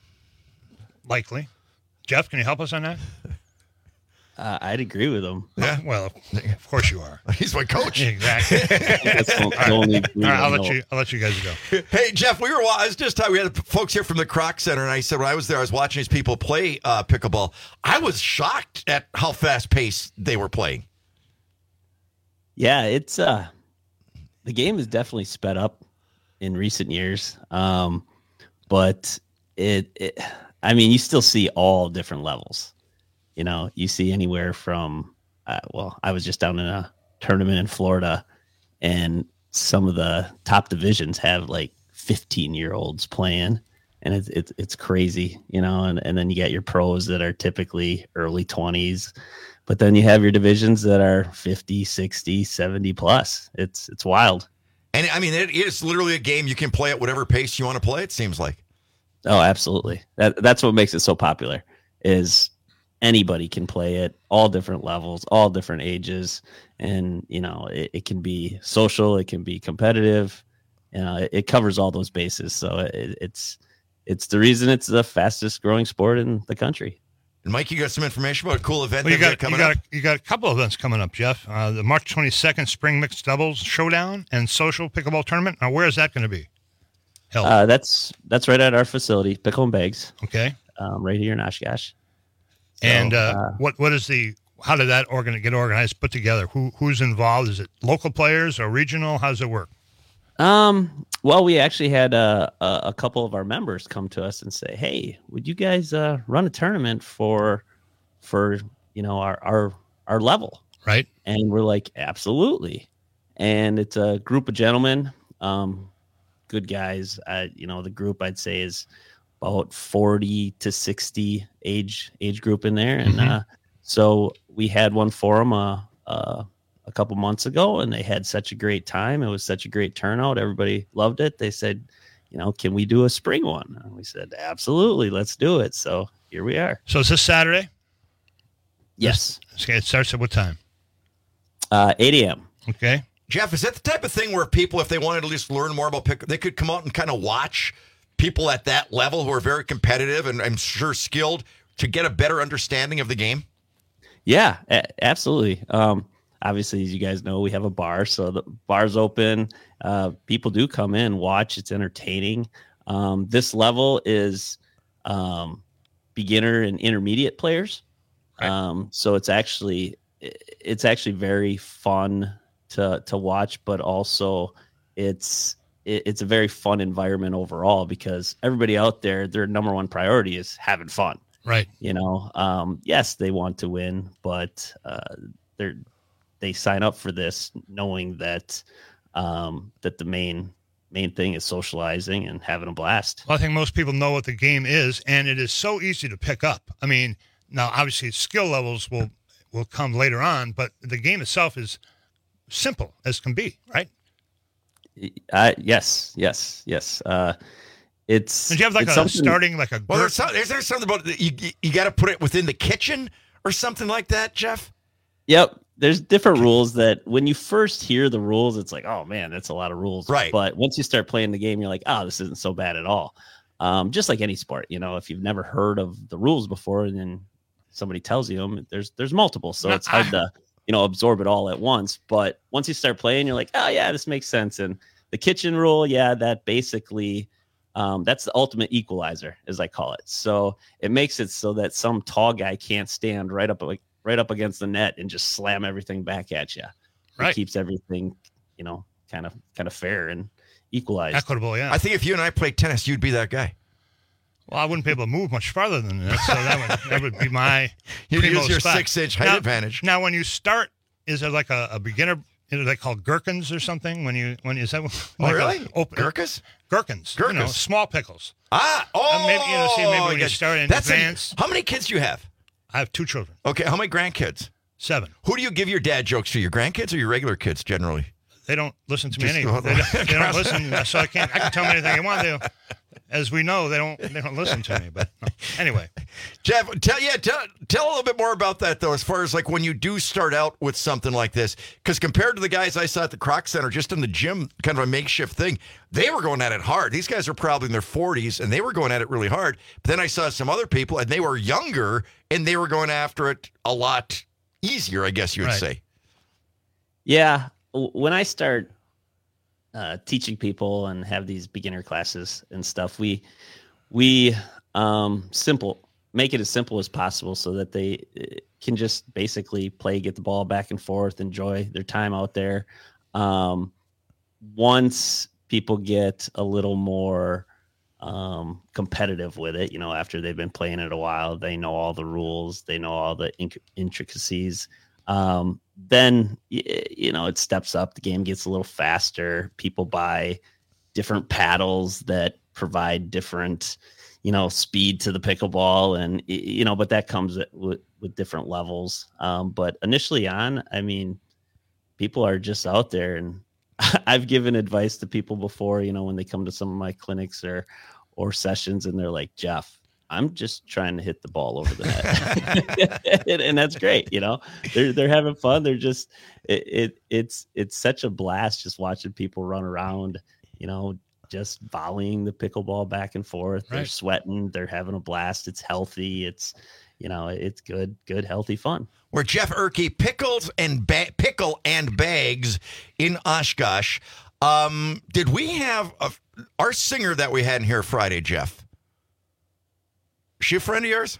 Likely. Jeff, can you help us on that? Uh, I'd agree with him. Yeah. Well, of course you are. He's my coach. Exactly. That's the All right. only All breed right, I I'll let know. you. I'll let you guys go. Hey, Jeff, we were, I was just, we had folks here from the Croc Center, and I said when I was there, I was watching these people play uh, pickleball. I was shocked at how fast paced they were playing. Yeah, it's uh the game is definitely sped up in recent years. Um, but it, it I mean, you still see all different levels. You know, you see anywhere from uh, well, I was just down in a tournament in Florida, and some of the top divisions have like fifteen year olds playing, and it's it's it's crazy, you know, and, and then you got your pros that are typically early twenties. But then you have your divisions that are fifty, sixty, seventy plus. It's it's wild. And I mean, it is literally a game you can play at whatever pace you want to play, it seems like. Oh, absolutely. That that's what makes it so popular. Is anybody can play it, all different levels, all different ages, and you know it, it can be social, it can be competitive. You know, it, it covers all those bases. So it, it's it's the reason it's the fastest growing sport in the country. And Mike, you got some information about a cool event Well, you that got coming you got up? a, you got a couple of events coming up, Jeff. Uh, the March twenty-second Spring Mixed Doubles Showdown and Social Pickleball Tournament. Now, where is that going to be held? Uh, that's that's right at our facility, Pickle and Bags. Okay, um, right here in Oshkosh. So, and uh, uh, what what is the how did that organ get organized, put together? Who who's involved? Is it local players or regional? How does it work? Um, well, we actually had uh, a, a couple of our members come to us and say, "Hey, would you guys uh, run a tournament for, for you know our our our level?" Right. And we're like, "Absolutely." And it's a group of gentlemen, um, good guys. Uh, you know, the group I'd say is about forty to sixty age age group in there, and Mm-hmm. uh, so we had one for them. Uh, uh, a couple months ago, and they had such a great time. It was such a great turnout. Everybody loved it. They said, you know, can we do a spring one? And we said, absolutely, let's do it. So here we are. So is this Saturday? Yes. Okay, it starts at what time? Uh, eight a.m. Okay. Jeff, is that the type of thing where people, if they wanted to at least learn more about pick, they could come out and kind of watch people at that level who are very competitive and I'm sure skilled to get a better understanding of the game? Yeah, a- absolutely. Um, obviously, as you guys know, we have a bar, so the bar's open. Uh, people do come in, watch. It's entertaining. Um, this level is um, beginner and intermediate players. Um, so it's actually, it's actually very fun to to watch, but also it's it, it's a very fun environment overall because everybody out there, their number one priority is having fun. Right. You know, um, yes, they want to win, but uh, they're they sign up for this knowing that um, that the main main thing is socializing and having a blast. Well, I think most people know what the game is, and it is so easy to pick up. I mean, now obviously skill levels will will come later on, but the game itself is simple as can be, right? Uh, yes, yes, yes. Uh, it's. Did you have like a something... starting like a? Well, there's, some, is there something about you? You got to put it within the kitchen or something like that, Jeff? Yep. There's different rules that when you first hear the rules, it's like, oh man, that's a lot of rules. Right. But once you start playing the game, you're like, oh, this isn't so bad at all. Um, just like any sport, you know, if you've never heard of the rules before and then somebody tells you them, there's there's multiple, so it's hard to you know absorb it all at once. But once you start playing, you're like, oh yeah, this makes sense. And the kitchen rule, yeah, that basically um, that's the ultimate equalizer, as I call it. So it makes it so that some tall guy can't stand right up like. right up against the net and just slam everything back at you. Right. It keeps everything, you know, kind of kind of fair and equalized. Equitable, yeah. I think if you and I played tennis, you'd be that guy. Well, I wouldn't be able to move much farther than this, so that would that would be my. You'd primo use your spot. six-inch height now, advantage. Now, when you start, is it like a, a beginner? Is it called gherkins or something? When you when is that? Like oh, really? Open, Gherkins? Gherkins. Gherkins. You know, small pickles. Ah, oh, uh, maybe you know. See, maybe when you start in that's advance. A, how many kids do you have? I have two children. Okay, how many grandkids? Seven. Who do you give your dad jokes to? Your grandkids or your regular kids generally? They don't listen to me Just anyway. They, don't, they don't listen, so I can't. I can tell them anything I want to. As we know, they don't. They don't listen to me. But no. Anyway, Jeff, tell yeah, tell, tell a little bit more about that though. As far as like when you do start out with something like this, because compared to the guys I saw at the Croc Center, just in the gym, kind of a makeshift thing, they were going at it hard. These guys are probably in their forties, and they were going at it really hard. But then I saw some other people, and they were younger, and they were going after it a lot easier, I guess you would Right. say. Yeah. w- When I start uh, teaching people and have these beginner classes and stuff, we we um, simple make it as simple as possible so that they uh, can just basically play, get the ball back and forth, enjoy their time out there. Um, once people get a little more um, competitive with it, you know, after they've been playing it a while, they know all the rules, they know all the inc- intricacies. Um, then, y- you know, it steps up, the game gets a little faster. People buy different paddles that provide different, you know, speed to the pickleball and, y- you know, but that comes with, with different levels. Um, but initially on, I mean, people are just out there, and I've given advice to people before, you know, when they come to some of my clinics or, or sessions, and they're like, Jeff, I'm just trying to hit the ball over the net. and, and that's great. You know, they're, they're having fun. They're just, it, it, it's, it's such a blast just watching people run around, you know, just volleying the pickleball back and forth. They're Right. sweating. They're having a blast. It's healthy. It's, you know, it's good, good, healthy fun. We're Jeff Erke, pickles and ba- pickle and bags in Oshkosh. Um, did we have a, our singer that we had in here Friday, Jeff? She a friend of yours?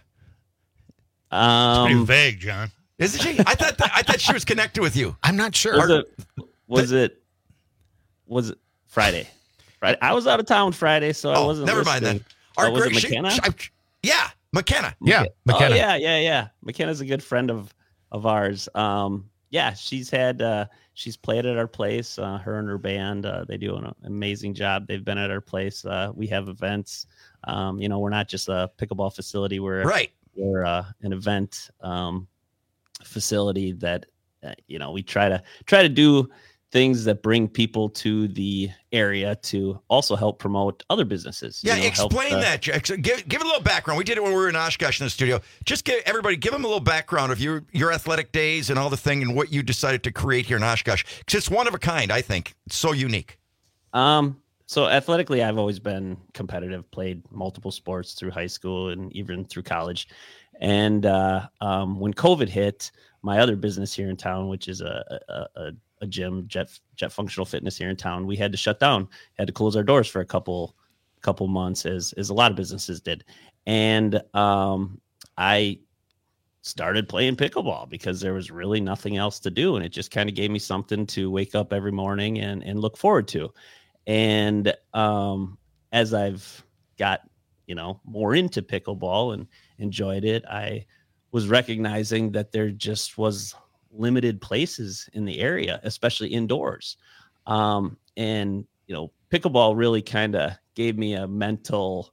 Um, pretty vague, John. Isn't she? I thought that, I thought she was connected with you. I'm not sure. Was it, was it, was it Friday? Friday. I was out of town Friday, so I Oh, wasn't never mind listening. then. Oh, was it great- she- McKenna? she- I- yeah, McKenna. Yeah, Oh, McKenna. yeah, yeah, yeah. McKenna's a good friend of of ours. Um, yeah, she's had uh, she's played at our place. Uh, her and her band, uh, they do an amazing job. They've been at our place. Uh, we have events. Um, you know, we're not just a pickleball facility. We're Right. We're uh, an event um, facility that uh, you know we try to try to do things that bring people to the area to also help promote other businesses. you Yeah, know, help, explain uh, that, Jack. So give give a little background. We did it when we were in Oshkosh in the studio. Just give everybody, give them a little background of your your athletic days and all the thing and what you decided to create here in Oshkosh. Because it's one of a kind, I think. It's so unique. Um, so athletically, I've always been competitive, played multiple sports through high school and even through college. And uh, um, when COVID hit, my other business here in town, which is a a, a, a gym, Jet Jet Functional Fitness here in town, we had to shut down, had to close our doors for a couple couple months, as as a lot of businesses did. And um, I started playing pickleball because there was really nothing else to do. And it just kind of gave me something to wake up every morning and, and look forward to. And um, as I've got, you know, more into pickleball and enjoyed it, I was recognizing that there just was limited places in the area, especially indoors. Um, and, you know, pickleball really kind of gave me a mental,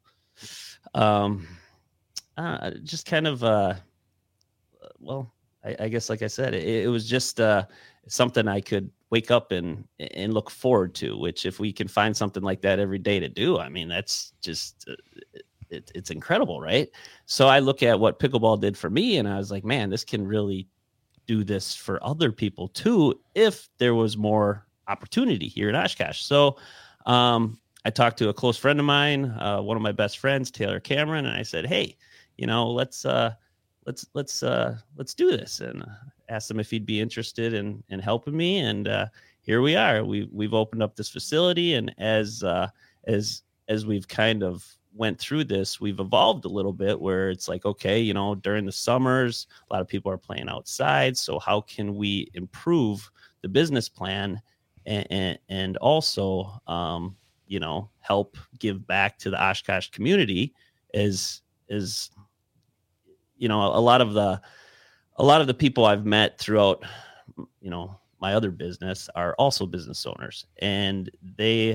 um, uh, just kind of, uh, well, I, I guess, like I said, it, it was just uh, something I could wake up and and look forward to, which if we can find something like that every day to do, I mean, that's just, uh, it, it's incredible, right? So I look at what pickleball did for me and I was like, man, this can really do this for other people too, if there was more opportunity here in Oshkosh. So um, I talked to a close friend of mine, uh, one of my best friends, Taylor Cameron, and I said, hey, you know, let's, uh, let's, let's, uh, let's do this. And asked him if he'd be interested in, in helping me. And uh, here we are. We, we've opened up this facility. And as, uh, as, as we've kind of went through this, we've evolved a little bit where it's like, okay, you know, during the summers, a lot of people are playing outside. So how can we improve the business plan and, and, and also, um, you know, help give back to the Oshkosh community is, is, you know, a lot of the, a lot of the people I've met throughout, you know, my other business are also business owners, and they,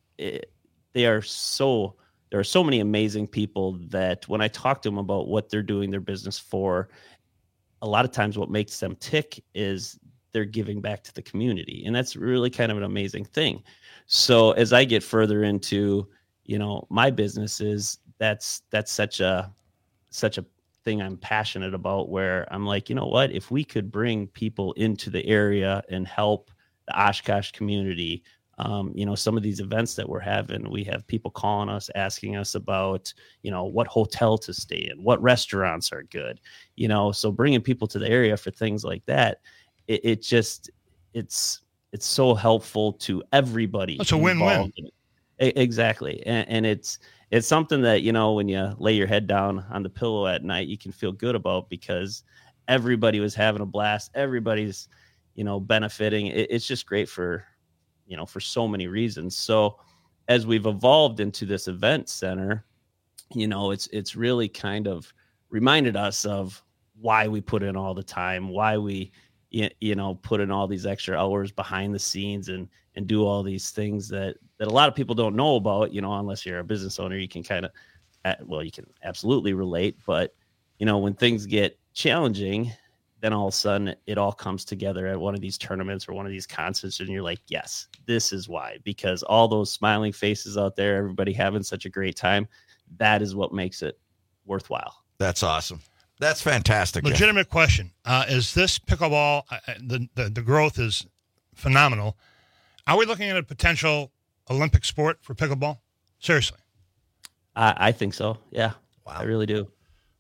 they are so, there are so many amazing people that when I talk to them about what they're doing their business for, a lot of times what makes them tick is they're giving back to the community. And that's really kind of an amazing thing. So as I get further into, you know, my businesses, that's, that's such a, such a thing I'm passionate about, where I'm like, you know what, if we could bring people into the area and help the Oshkosh community, um, you know, some of these events that we're having, we have people calling us, asking us about, you know, what hotel to stay in, what restaurants are good, you know, so bringing people to the area for things like that, it, it just, it's, it's so helpful to everybody. It's a win-win. Exactly. And, and it's, it's something that, you know, when you lay your head down on the pillow at night, you can feel good about because everybody was having a blast. Everybody's, you know, benefiting. It, it's just great for, you know, for so many reasons. So as we've evolved into this event center, you know, it's, it's really kind of reminded us of why we put in all the time, why we, you know, put in all these extra hours behind the scenes and, and do all these things that, that a lot of people don't know about, you know, unless you're a business owner, you can kind of, well, you can absolutely relate, but you know, when things get challenging, then all of a sudden it all comes together at one of these tournaments or one of these concerts. And you're like, yes, this is why, because all those smiling faces out there, everybody having such a great time, that is what makes it worthwhile. That's awesome. That's fantastic. Legitimate Jeff. question. Uh, is this pickleball, uh, the, the, the growth is phenomenal. Are we looking at a potential Olympic sport for pickleball? Seriously. I, I think so. Yeah. Wow. I really do.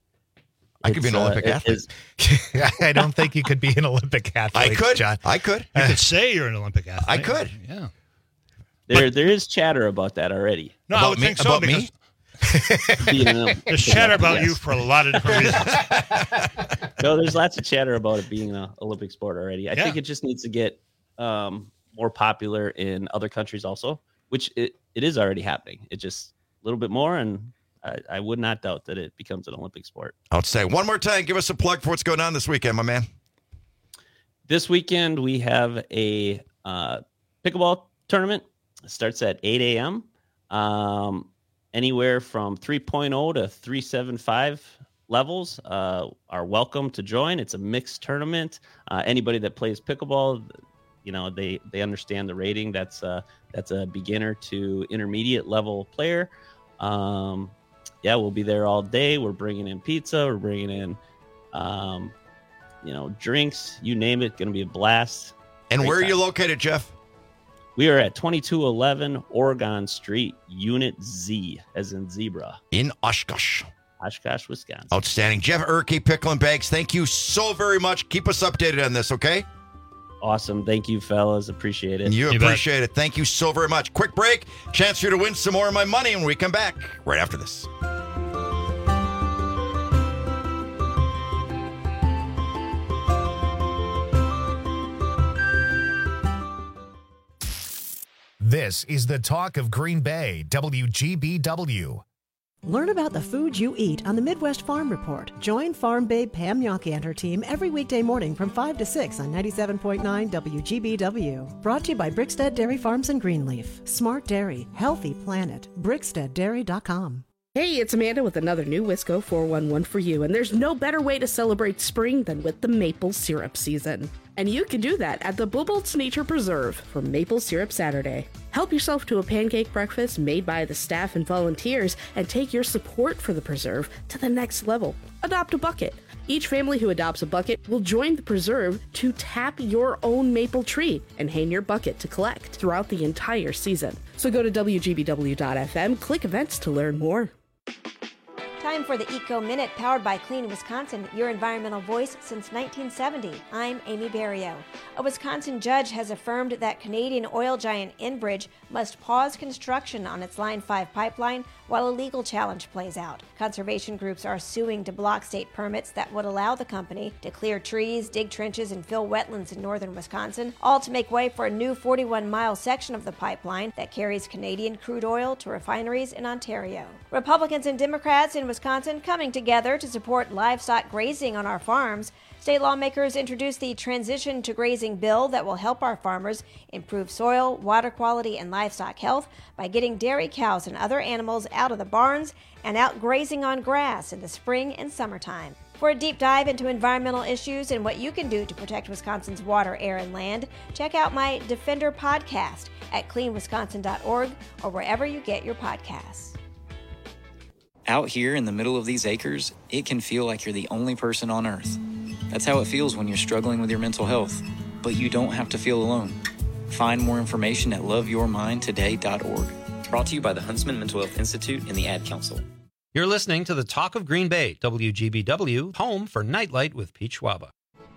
I could be an uh, Olympic it athlete. I don't think you could be an Olympic athlete. I could. John. I could. You could say you're an Olympic athlete. I could. Yeah. There, But- there is chatter about that already. No, I About would me? think so About me? because Being an- there's chatter about Yes. you for a lot of different reasons. No, there's lots of chatter about it being an Olympic sport already. I Yeah. think it just needs to get um, more popular in other countries also, which it, it is already happening. It just a little bit more, and I, I would not doubt that it becomes an Olympic sport. I'll say one more time. Give us a plug for what's going on this weekend, my man. This weekend, we have a uh, pickleball tournament. It starts at eight a.m. Um, anywhere from three point oh to three seventy-five levels uh, are welcome to join. It's a mixed tournament. Uh, anybody that plays pickleball, you know, they they understand the rating. That's uh, that's a beginner to intermediate level player. Um, yeah, we'll be there all day. We're bringing in pizza. We're bringing in, um, you know, drinks. You name it. Going to be a blast. And Great where are time. you located, Jeff? We are at twenty-two eleven Oregon Street, Unit Z, as in zebra. In Oshkosh. Oshkosh, Wisconsin. Outstanding. Jeff Erke, Pickle and Bags, thank you so very much. Keep us updated on this, okay? Awesome. Thank you, fellas. Appreciate it. You appreciate it. Thank you so very much. Quick break. Chance for you to win some more of my money when we come back right after this. This is the Talk of Green Bay, W G B W. Learn about the food you eat on the Midwest Farm Report. Join Farm Babe Pam Yonke and her team every weekday morning from five to six on ninety-seven point nine W G B W. Brought to you by Brickstead Dairy Farms and Greenleaf. Smart Dairy, Healthy Planet. Brickstead Dairy dot com. Hey, it's Amanda with another new Wisco four one one for you, and there's no better way to celebrate spring than with the maple syrup season. And you can do that at the Bubolt's Nature Preserve for Maple Syrup Saturday. Help yourself to a pancake breakfast made by the staff and volunteers and take your support for the preserve to the next level. Adopt a bucket. Each family who adopts a bucket will join the preserve to tap your own maple tree and hang your bucket to collect throughout the entire season. So go to W G B W dot F M, click events to learn more. Time for the Eco Minute, powered by Clean Wisconsin, your environmental voice since nineteen seventy. I'm Amy Barrio. A Wisconsin judge has affirmed that Canadian oil giant Enbridge must pause construction on its Line five pipeline while a legal challenge plays out. Conservation groups are suing to block state permits that would allow the company to clear trees, dig trenches, and fill wetlands in northern Wisconsin, all to make way for a new forty-one mile section of the pipeline that carries Canadian crude oil to refineries in Ontario. Republicans and Democrats in Wisconsin coming together to support livestock grazing on our farms. State lawmakers introduced the Transition to Grazing bill that will help our farmers improve soil, water quality, and livestock health by getting dairy cows and other animals out of the barns and out grazing on grass in the spring and summertime. For a deep dive into environmental issues and what you can do to protect Wisconsin's water, air, and land, check out my Defender podcast at clean wisconsin dot org or wherever you get your podcasts. Out here in the middle of these acres, it can feel like you're the only person on earth. That's how it feels when you're struggling with your mental health. But you don't have to feel alone. Find more information at love your mind today dot org. Brought to you by the Huntsman Mental Health Institute and the Ad Council. You're listening to the Talk of Green Bay, W G B W, home for Nightlight with Pete Schwaba.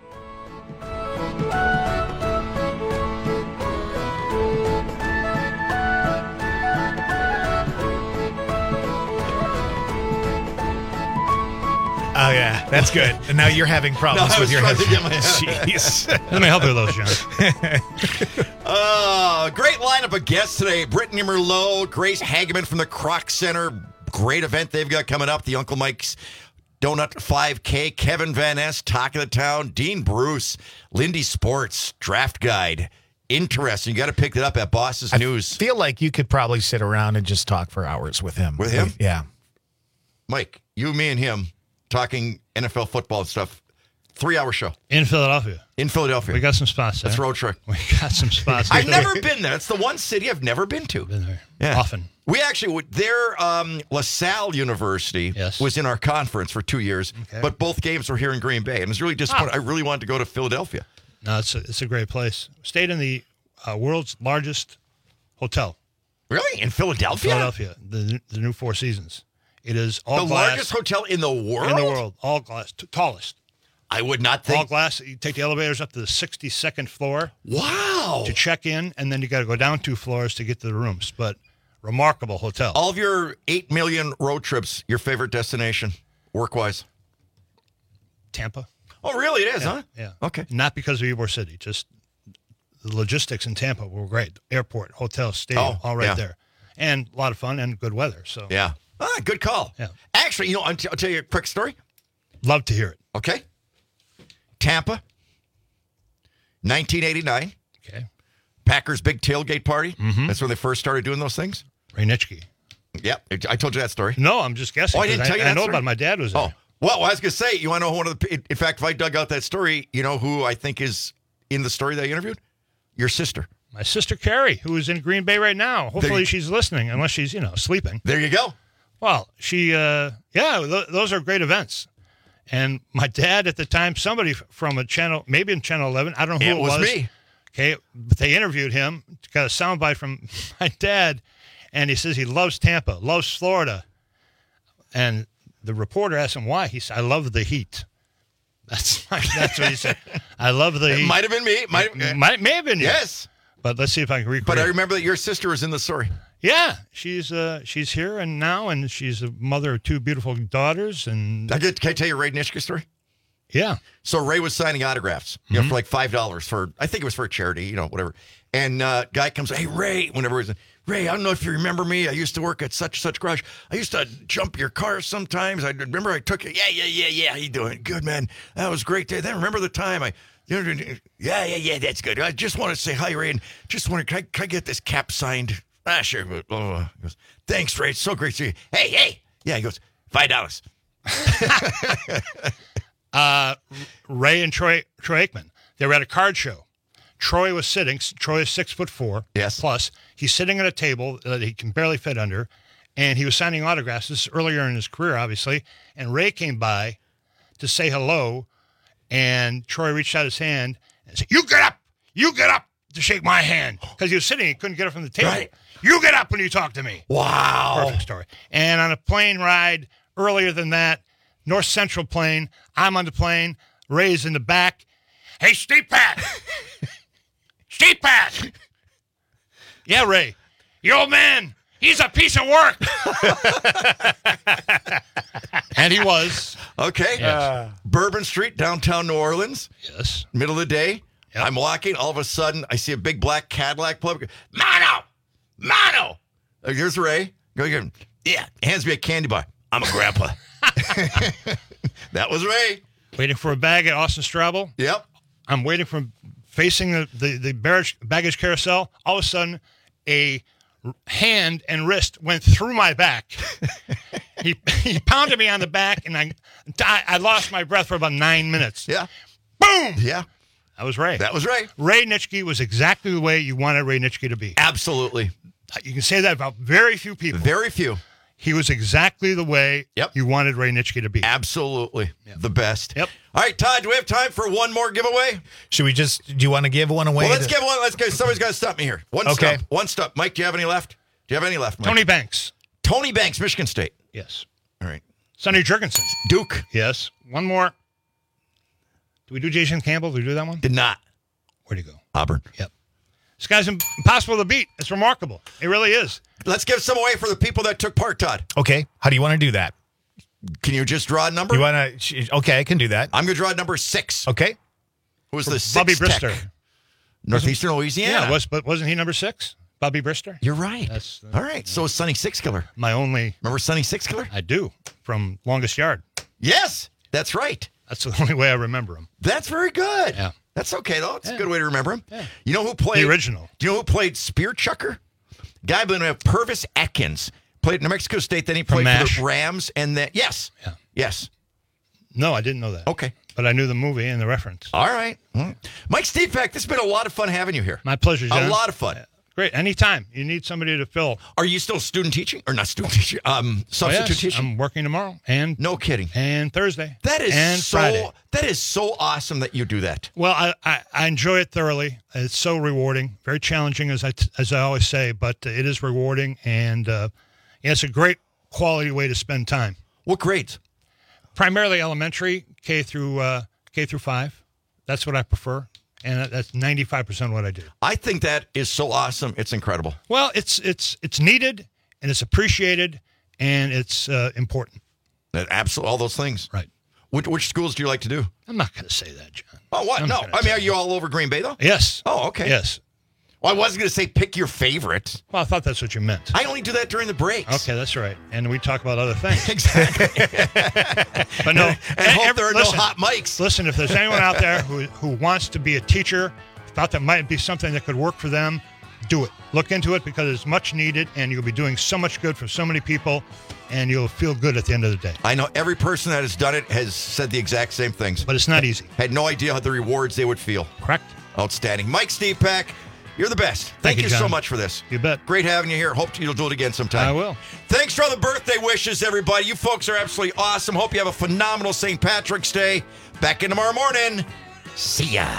Oh, yeah, that's good. And now you're having problems No, I with was your trying head. to get my- Jeez. Let me help you with those, John. Uh, great lineup of guests today. Brittany Merlot, Grace Hageman from the Kroc Center. Great event they've got coming up. The Uncle Mike's Donut five K. Kevin Van Ness, Talk of the Town. Dean Bruce, Lindy Sports, Draft Guide. Interesting. You got to pick it up at Boss's I News. feel like you could probably sit around and just talk for hours with him. With him? Yeah. Mike, you, me, and him talking N F L football and stuff. Three-hour show. In Philadelphia. In Philadelphia. We got some spots there. That's road trip. We got some spots there. I've never been there. It's the one city I've never been to. Been there. Yeah. Often. We actually, would- their um, LaSalle University was in our conference for two years, Okay. but both games were here in Green Bay. And it was really disappointing. I really wanted to go to Philadelphia. No, it's a, it's a great place. Stayed in the uh, world's largest hotel. Really? In Philadelphia? Philadelphia. The, the new Four Seasons. It is all The glass. largest hotel in the world? In the world. All glass. T- tallest. I would not think. All glass. You take the elevators up to the sixty-second floor. Wow. To check in, and then you got to go down two floors to get to the rooms. But remarkable hotel. All of your eight million road trips, your favorite destination, work-wise? Tampa. Oh, really? It is, yeah, huh? Yeah. Okay. Not because of Ybor City. Just the logistics in Tampa were great. Airport, hotel, stadium, Oh, all right yeah. there. And a lot of fun and good weather. So Yeah. Ah, good call. Yeah. Actually, you know, I'll, t- I'll tell you a quick story. Love to hear it. Okay. Tampa, nineteen eighty-nine. Okay. Packers' big tailgate party. Mhm. That's when they first started doing those things. Ray Nitschke. Yep. I told you that story. No, I'm just guessing. Oh, I didn't 'cause tell you I that know story? about it. My dad was there. Oh, well, I was going to say, you want to know one of the, in fact, if I dug out that story, you know who I think is in the story that I interviewed? Your sister. My sister Carrie, who is in Green Bay right now. Hopefully you- she's listening, unless she's, you know, sleeping. There you go. Well, she, uh, yeah, th- those are great events. And my dad at the time, somebody f- from a channel, maybe in Channel eleven, I don't know who It it, was me. Okay, but they interviewed him, got a soundbite from my dad, and he says he loves Tampa, loves Florida. And the reporter asked him why. He said, I love the heat. That's my, that's what he said. I love the It heat. might have been me. Might, It might, may have been you. Yes. But let's see if I can recreate. But I remember that your sister was in the story. Yeah, she's uh, she's here and now, and she's a mother of two beautiful daughters. And I get, can I tell you a Ray Nitschke story? Yeah. So Ray was signing autographs, you Mm-hmm. know, for like five dollars for, I think it was for a charity, you know, whatever. And uh, guy comes, hey, Ray, whenever he's Ray, I don't know if you remember me. I used to work at such such garage. I used to jump your car sometimes. I remember I took it. Yeah, yeah, yeah, yeah. How you doing? Good, man. That was a great day. Then remember the time I, yeah, yeah, yeah, that's good. I just want to say hi, Ray, and just want to, can I, can I get this cap signed? Ah, sure. Blah, blah, blah. He goes, thanks, Ray. It's so great to see you. Hey, hey. Yeah, he goes, five dollars. uh, Ray and Troy Troy Aikman, they were at a card show. Troy was sitting. Troy is six foot four. Yes. Plus, he's sitting at a table that he can barely fit under, and he was signing autographs. This is earlier in his career, obviously. And Ray came by to say hello, and Troy reached out his hand and said, "You get up! You get up to shake my hand," because he was sitting. He couldn't get up from the table. Right. You get up when you talk to me. Wow. Perfect story. And on a plane ride earlier than that, North Central plane. I'm on the plane. Ray's in the back. Hey, Steve Pat. Steve Pat. Yeah, Ray. Your old man, he's a piece of work. And he was. Okay. Yes. Uh, Bourbon Street, downtown New Orleans. Yes. Middle of the day. Yep. I'm walking. All of a sudden, I see a big black Cadillac pull up. Mono! Mono! Uh, here's Ray. Go again. Yeah. Hands me a candy bar. I'm a grandpa. That was Ray. Waiting for a bag at Austin Straubel. Yep. I'm waiting for facing the, the, the baggage, baggage carousel. All of a sudden, a hand and wrist went through my back. he he pounded me on the back, and I, I I lost my breath for about nine minutes. Yeah. Boom! Yeah. That was Ray. That was Ray. Ray Nitschke was exactly the way you wanted Ray Nitschke to be. Absolutely. You can say that about very few people. Very few. He was exactly the way yep. you wanted Ray Nitschke to be. Absolutely. Yep. The best. Yep. All right, Todd, do we have time for one more giveaway? Should we just, do you want to give one away? Well, let's to... give one. Let's go. Somebody's got to stop me here. One okay. stump. One stump. Mike, do you have any left? Do you have any left, Mike? Tony Banks. Tony Banks, Michigan State. Yes. All right. Sonny Jurgensen. Duke. Yes. One more. Did we do Jason Campbell? Did we do that one? Did not. Where'd he go? Auburn. Yep. This guy's impossible to beat. It's remarkable. It really is. Let's give some away for the people that took part, Todd. Okay. How do you want to do that? Can you just draw a number? You want to? Okay, I can do that. I'm going to draw number six. Okay. Who was For the sixth Bobby tech? Brister. Northeastern Louisiana. Yeah, was, but wasn't he number six? Bobby Brister? You're right. That's, uh, All right. So is Sonny Sixkiller. My only. Remember Sonny Sixkiller? I do. From Longest Yard. Yes, that's right. That's the only way I remember him. That's very good. Yeah. That's okay, though. It's yeah. a good way to remember him. Yeah. You know who played? The original. Do you know who played Spear Chucker? Guy by the name of Purvis Atkins. Played in New Mexico State, then he played for the Rams, and then, yes. Yeah. Yes. No, I didn't know that. Okay. But I knew the movie and the reference. All right. Mm. Mike Stepak, this has been a lot of fun having you here. My pleasure, John. A lot of fun. Yeah. Great. Anytime. You need somebody to fill. Are you still student teaching? Or not student teaching? Um, substitute oh, yes. teaching? I'm working tomorrow. And no kidding. And Thursday. That is and so Friday. that is so awesome that you do that. Well, I, I, I enjoy it thoroughly. It's so rewarding. Very challenging, as I, as I always say, but it is rewarding. And uh, yeah, it's a great quality way to spend time. What grades? Primarily elementary, K through uh, K through five. That's what I prefer. And that's ninety-five percent of what I do. I think that is so awesome. It's incredible. Well, it's it's it's needed, and it's appreciated, and it's uh, important. Absolutely, all those things. Right. Which, which schools do you like to do? I'm not going to say that, John. Oh, what? I'm no. I mean, are you all over Green Bay, though? Yes. Oh, okay. Yes. Well, I wasn't going to say pick your favorite. Well, I thought that's what you meant. I only do that during the breaks. Okay, that's right. And we talk about other things. Exactly. But no. And, and hope every, there are listen, no hot mics. Listen, if there's anyone out there who, who wants to be a teacher, thought that might be something that could work for them, do it. Look into it because it's much needed, and you'll be doing so much good for so many people, and you'll feel good at the end of the day. I know every person that has done it has said the exact same things. But it's not easy. Had no idea how the rewards they would feel. Correct. Outstanding. Mike Stepak, you're the best. Thank, Thank you, you, so John. much for this. You bet. Great having you here. Hope you'll do it again sometime. I will. Thanks for all the birthday wishes, everybody. You folks are absolutely awesome. Hope you have a phenomenal Saint Patrick's Day. Back in tomorrow morning. See ya.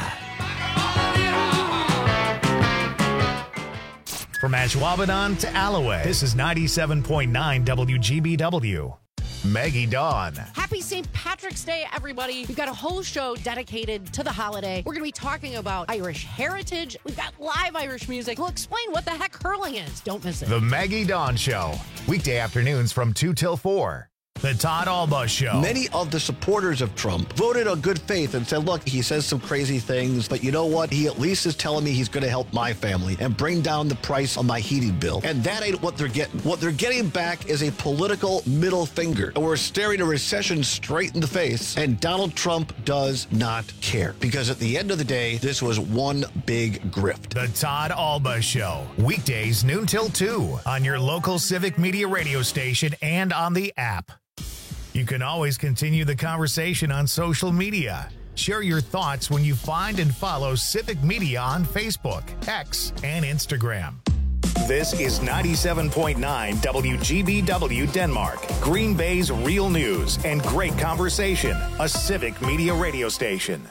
From Ashwaubenon to Alloway, this is ninety-seven point nine W G B W. Maggie Dawn. Happy Saint Patrick's Day, everybody. We've got a whole show dedicated to the holiday. We're going to be talking about Irish heritage. We've got live Irish music. We'll explain what the heck hurling is. Don't miss it. The Maggie Dawn Show. Weekday afternoons from two till four. The Todd Alba Show. Many of the supporters of Trump voted on good faith and said, look, he says some crazy things, but you know what? He at least is telling me he's going to help my family and bring down the price on my heating bill. And that ain't what they're getting. What they're getting back is a political middle finger. And we're staring a recession straight in the face, and Donald Trump does not care. Because at the end of the day, this was one big grift. The Todd Alba Show. Weekdays noon till two on your local Civic Media radio station and on the app. You can always continue the conversation on social media. Share your thoughts when you find and follow Civic Media on Facebook, X, and Instagram. This is ninety-seven point nine W G B W Denmark, Green Bay's real news and great conversation, a Civic Media radio station.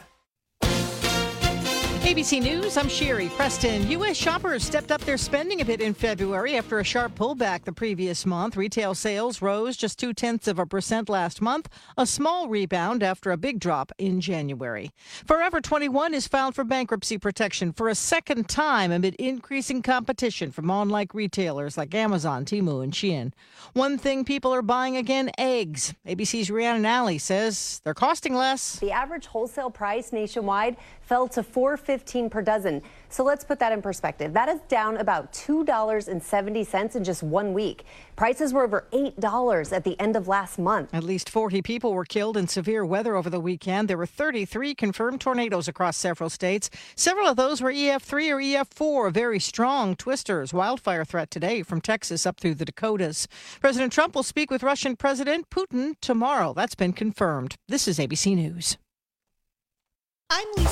A B C News, I'm Sherry Preston. U S shoppers stepped up their spending a bit in February after a sharp pullback the previous month. Retail sales rose just two-tenths of a percent last month, a small rebound after a big drop in January. Forever twenty-one is filed for bankruptcy protection for a second time amid increasing competition from online retailers like Amazon, Temu, and Shein. One thing people are buying again, eggs. A B C's Rhiannon Alley says they're costing less. The average wholesale price nationwide fell to four dollars and fifteen cents per dozen. So let's put that in perspective. That is down about two dollars and seventy cents in just one week. Prices were over eight dollars at the end of last month. At least forty people were killed in severe weather over the weekend. There were thirty-three confirmed tornadoes across several states. Several of those were E F three or E F four, very strong twisters. Wildfire threat today from Texas up through the Dakotas. President Trump will speak with Russian President Putin tomorrow. That's been confirmed. This is A B C News. I'm Lisa.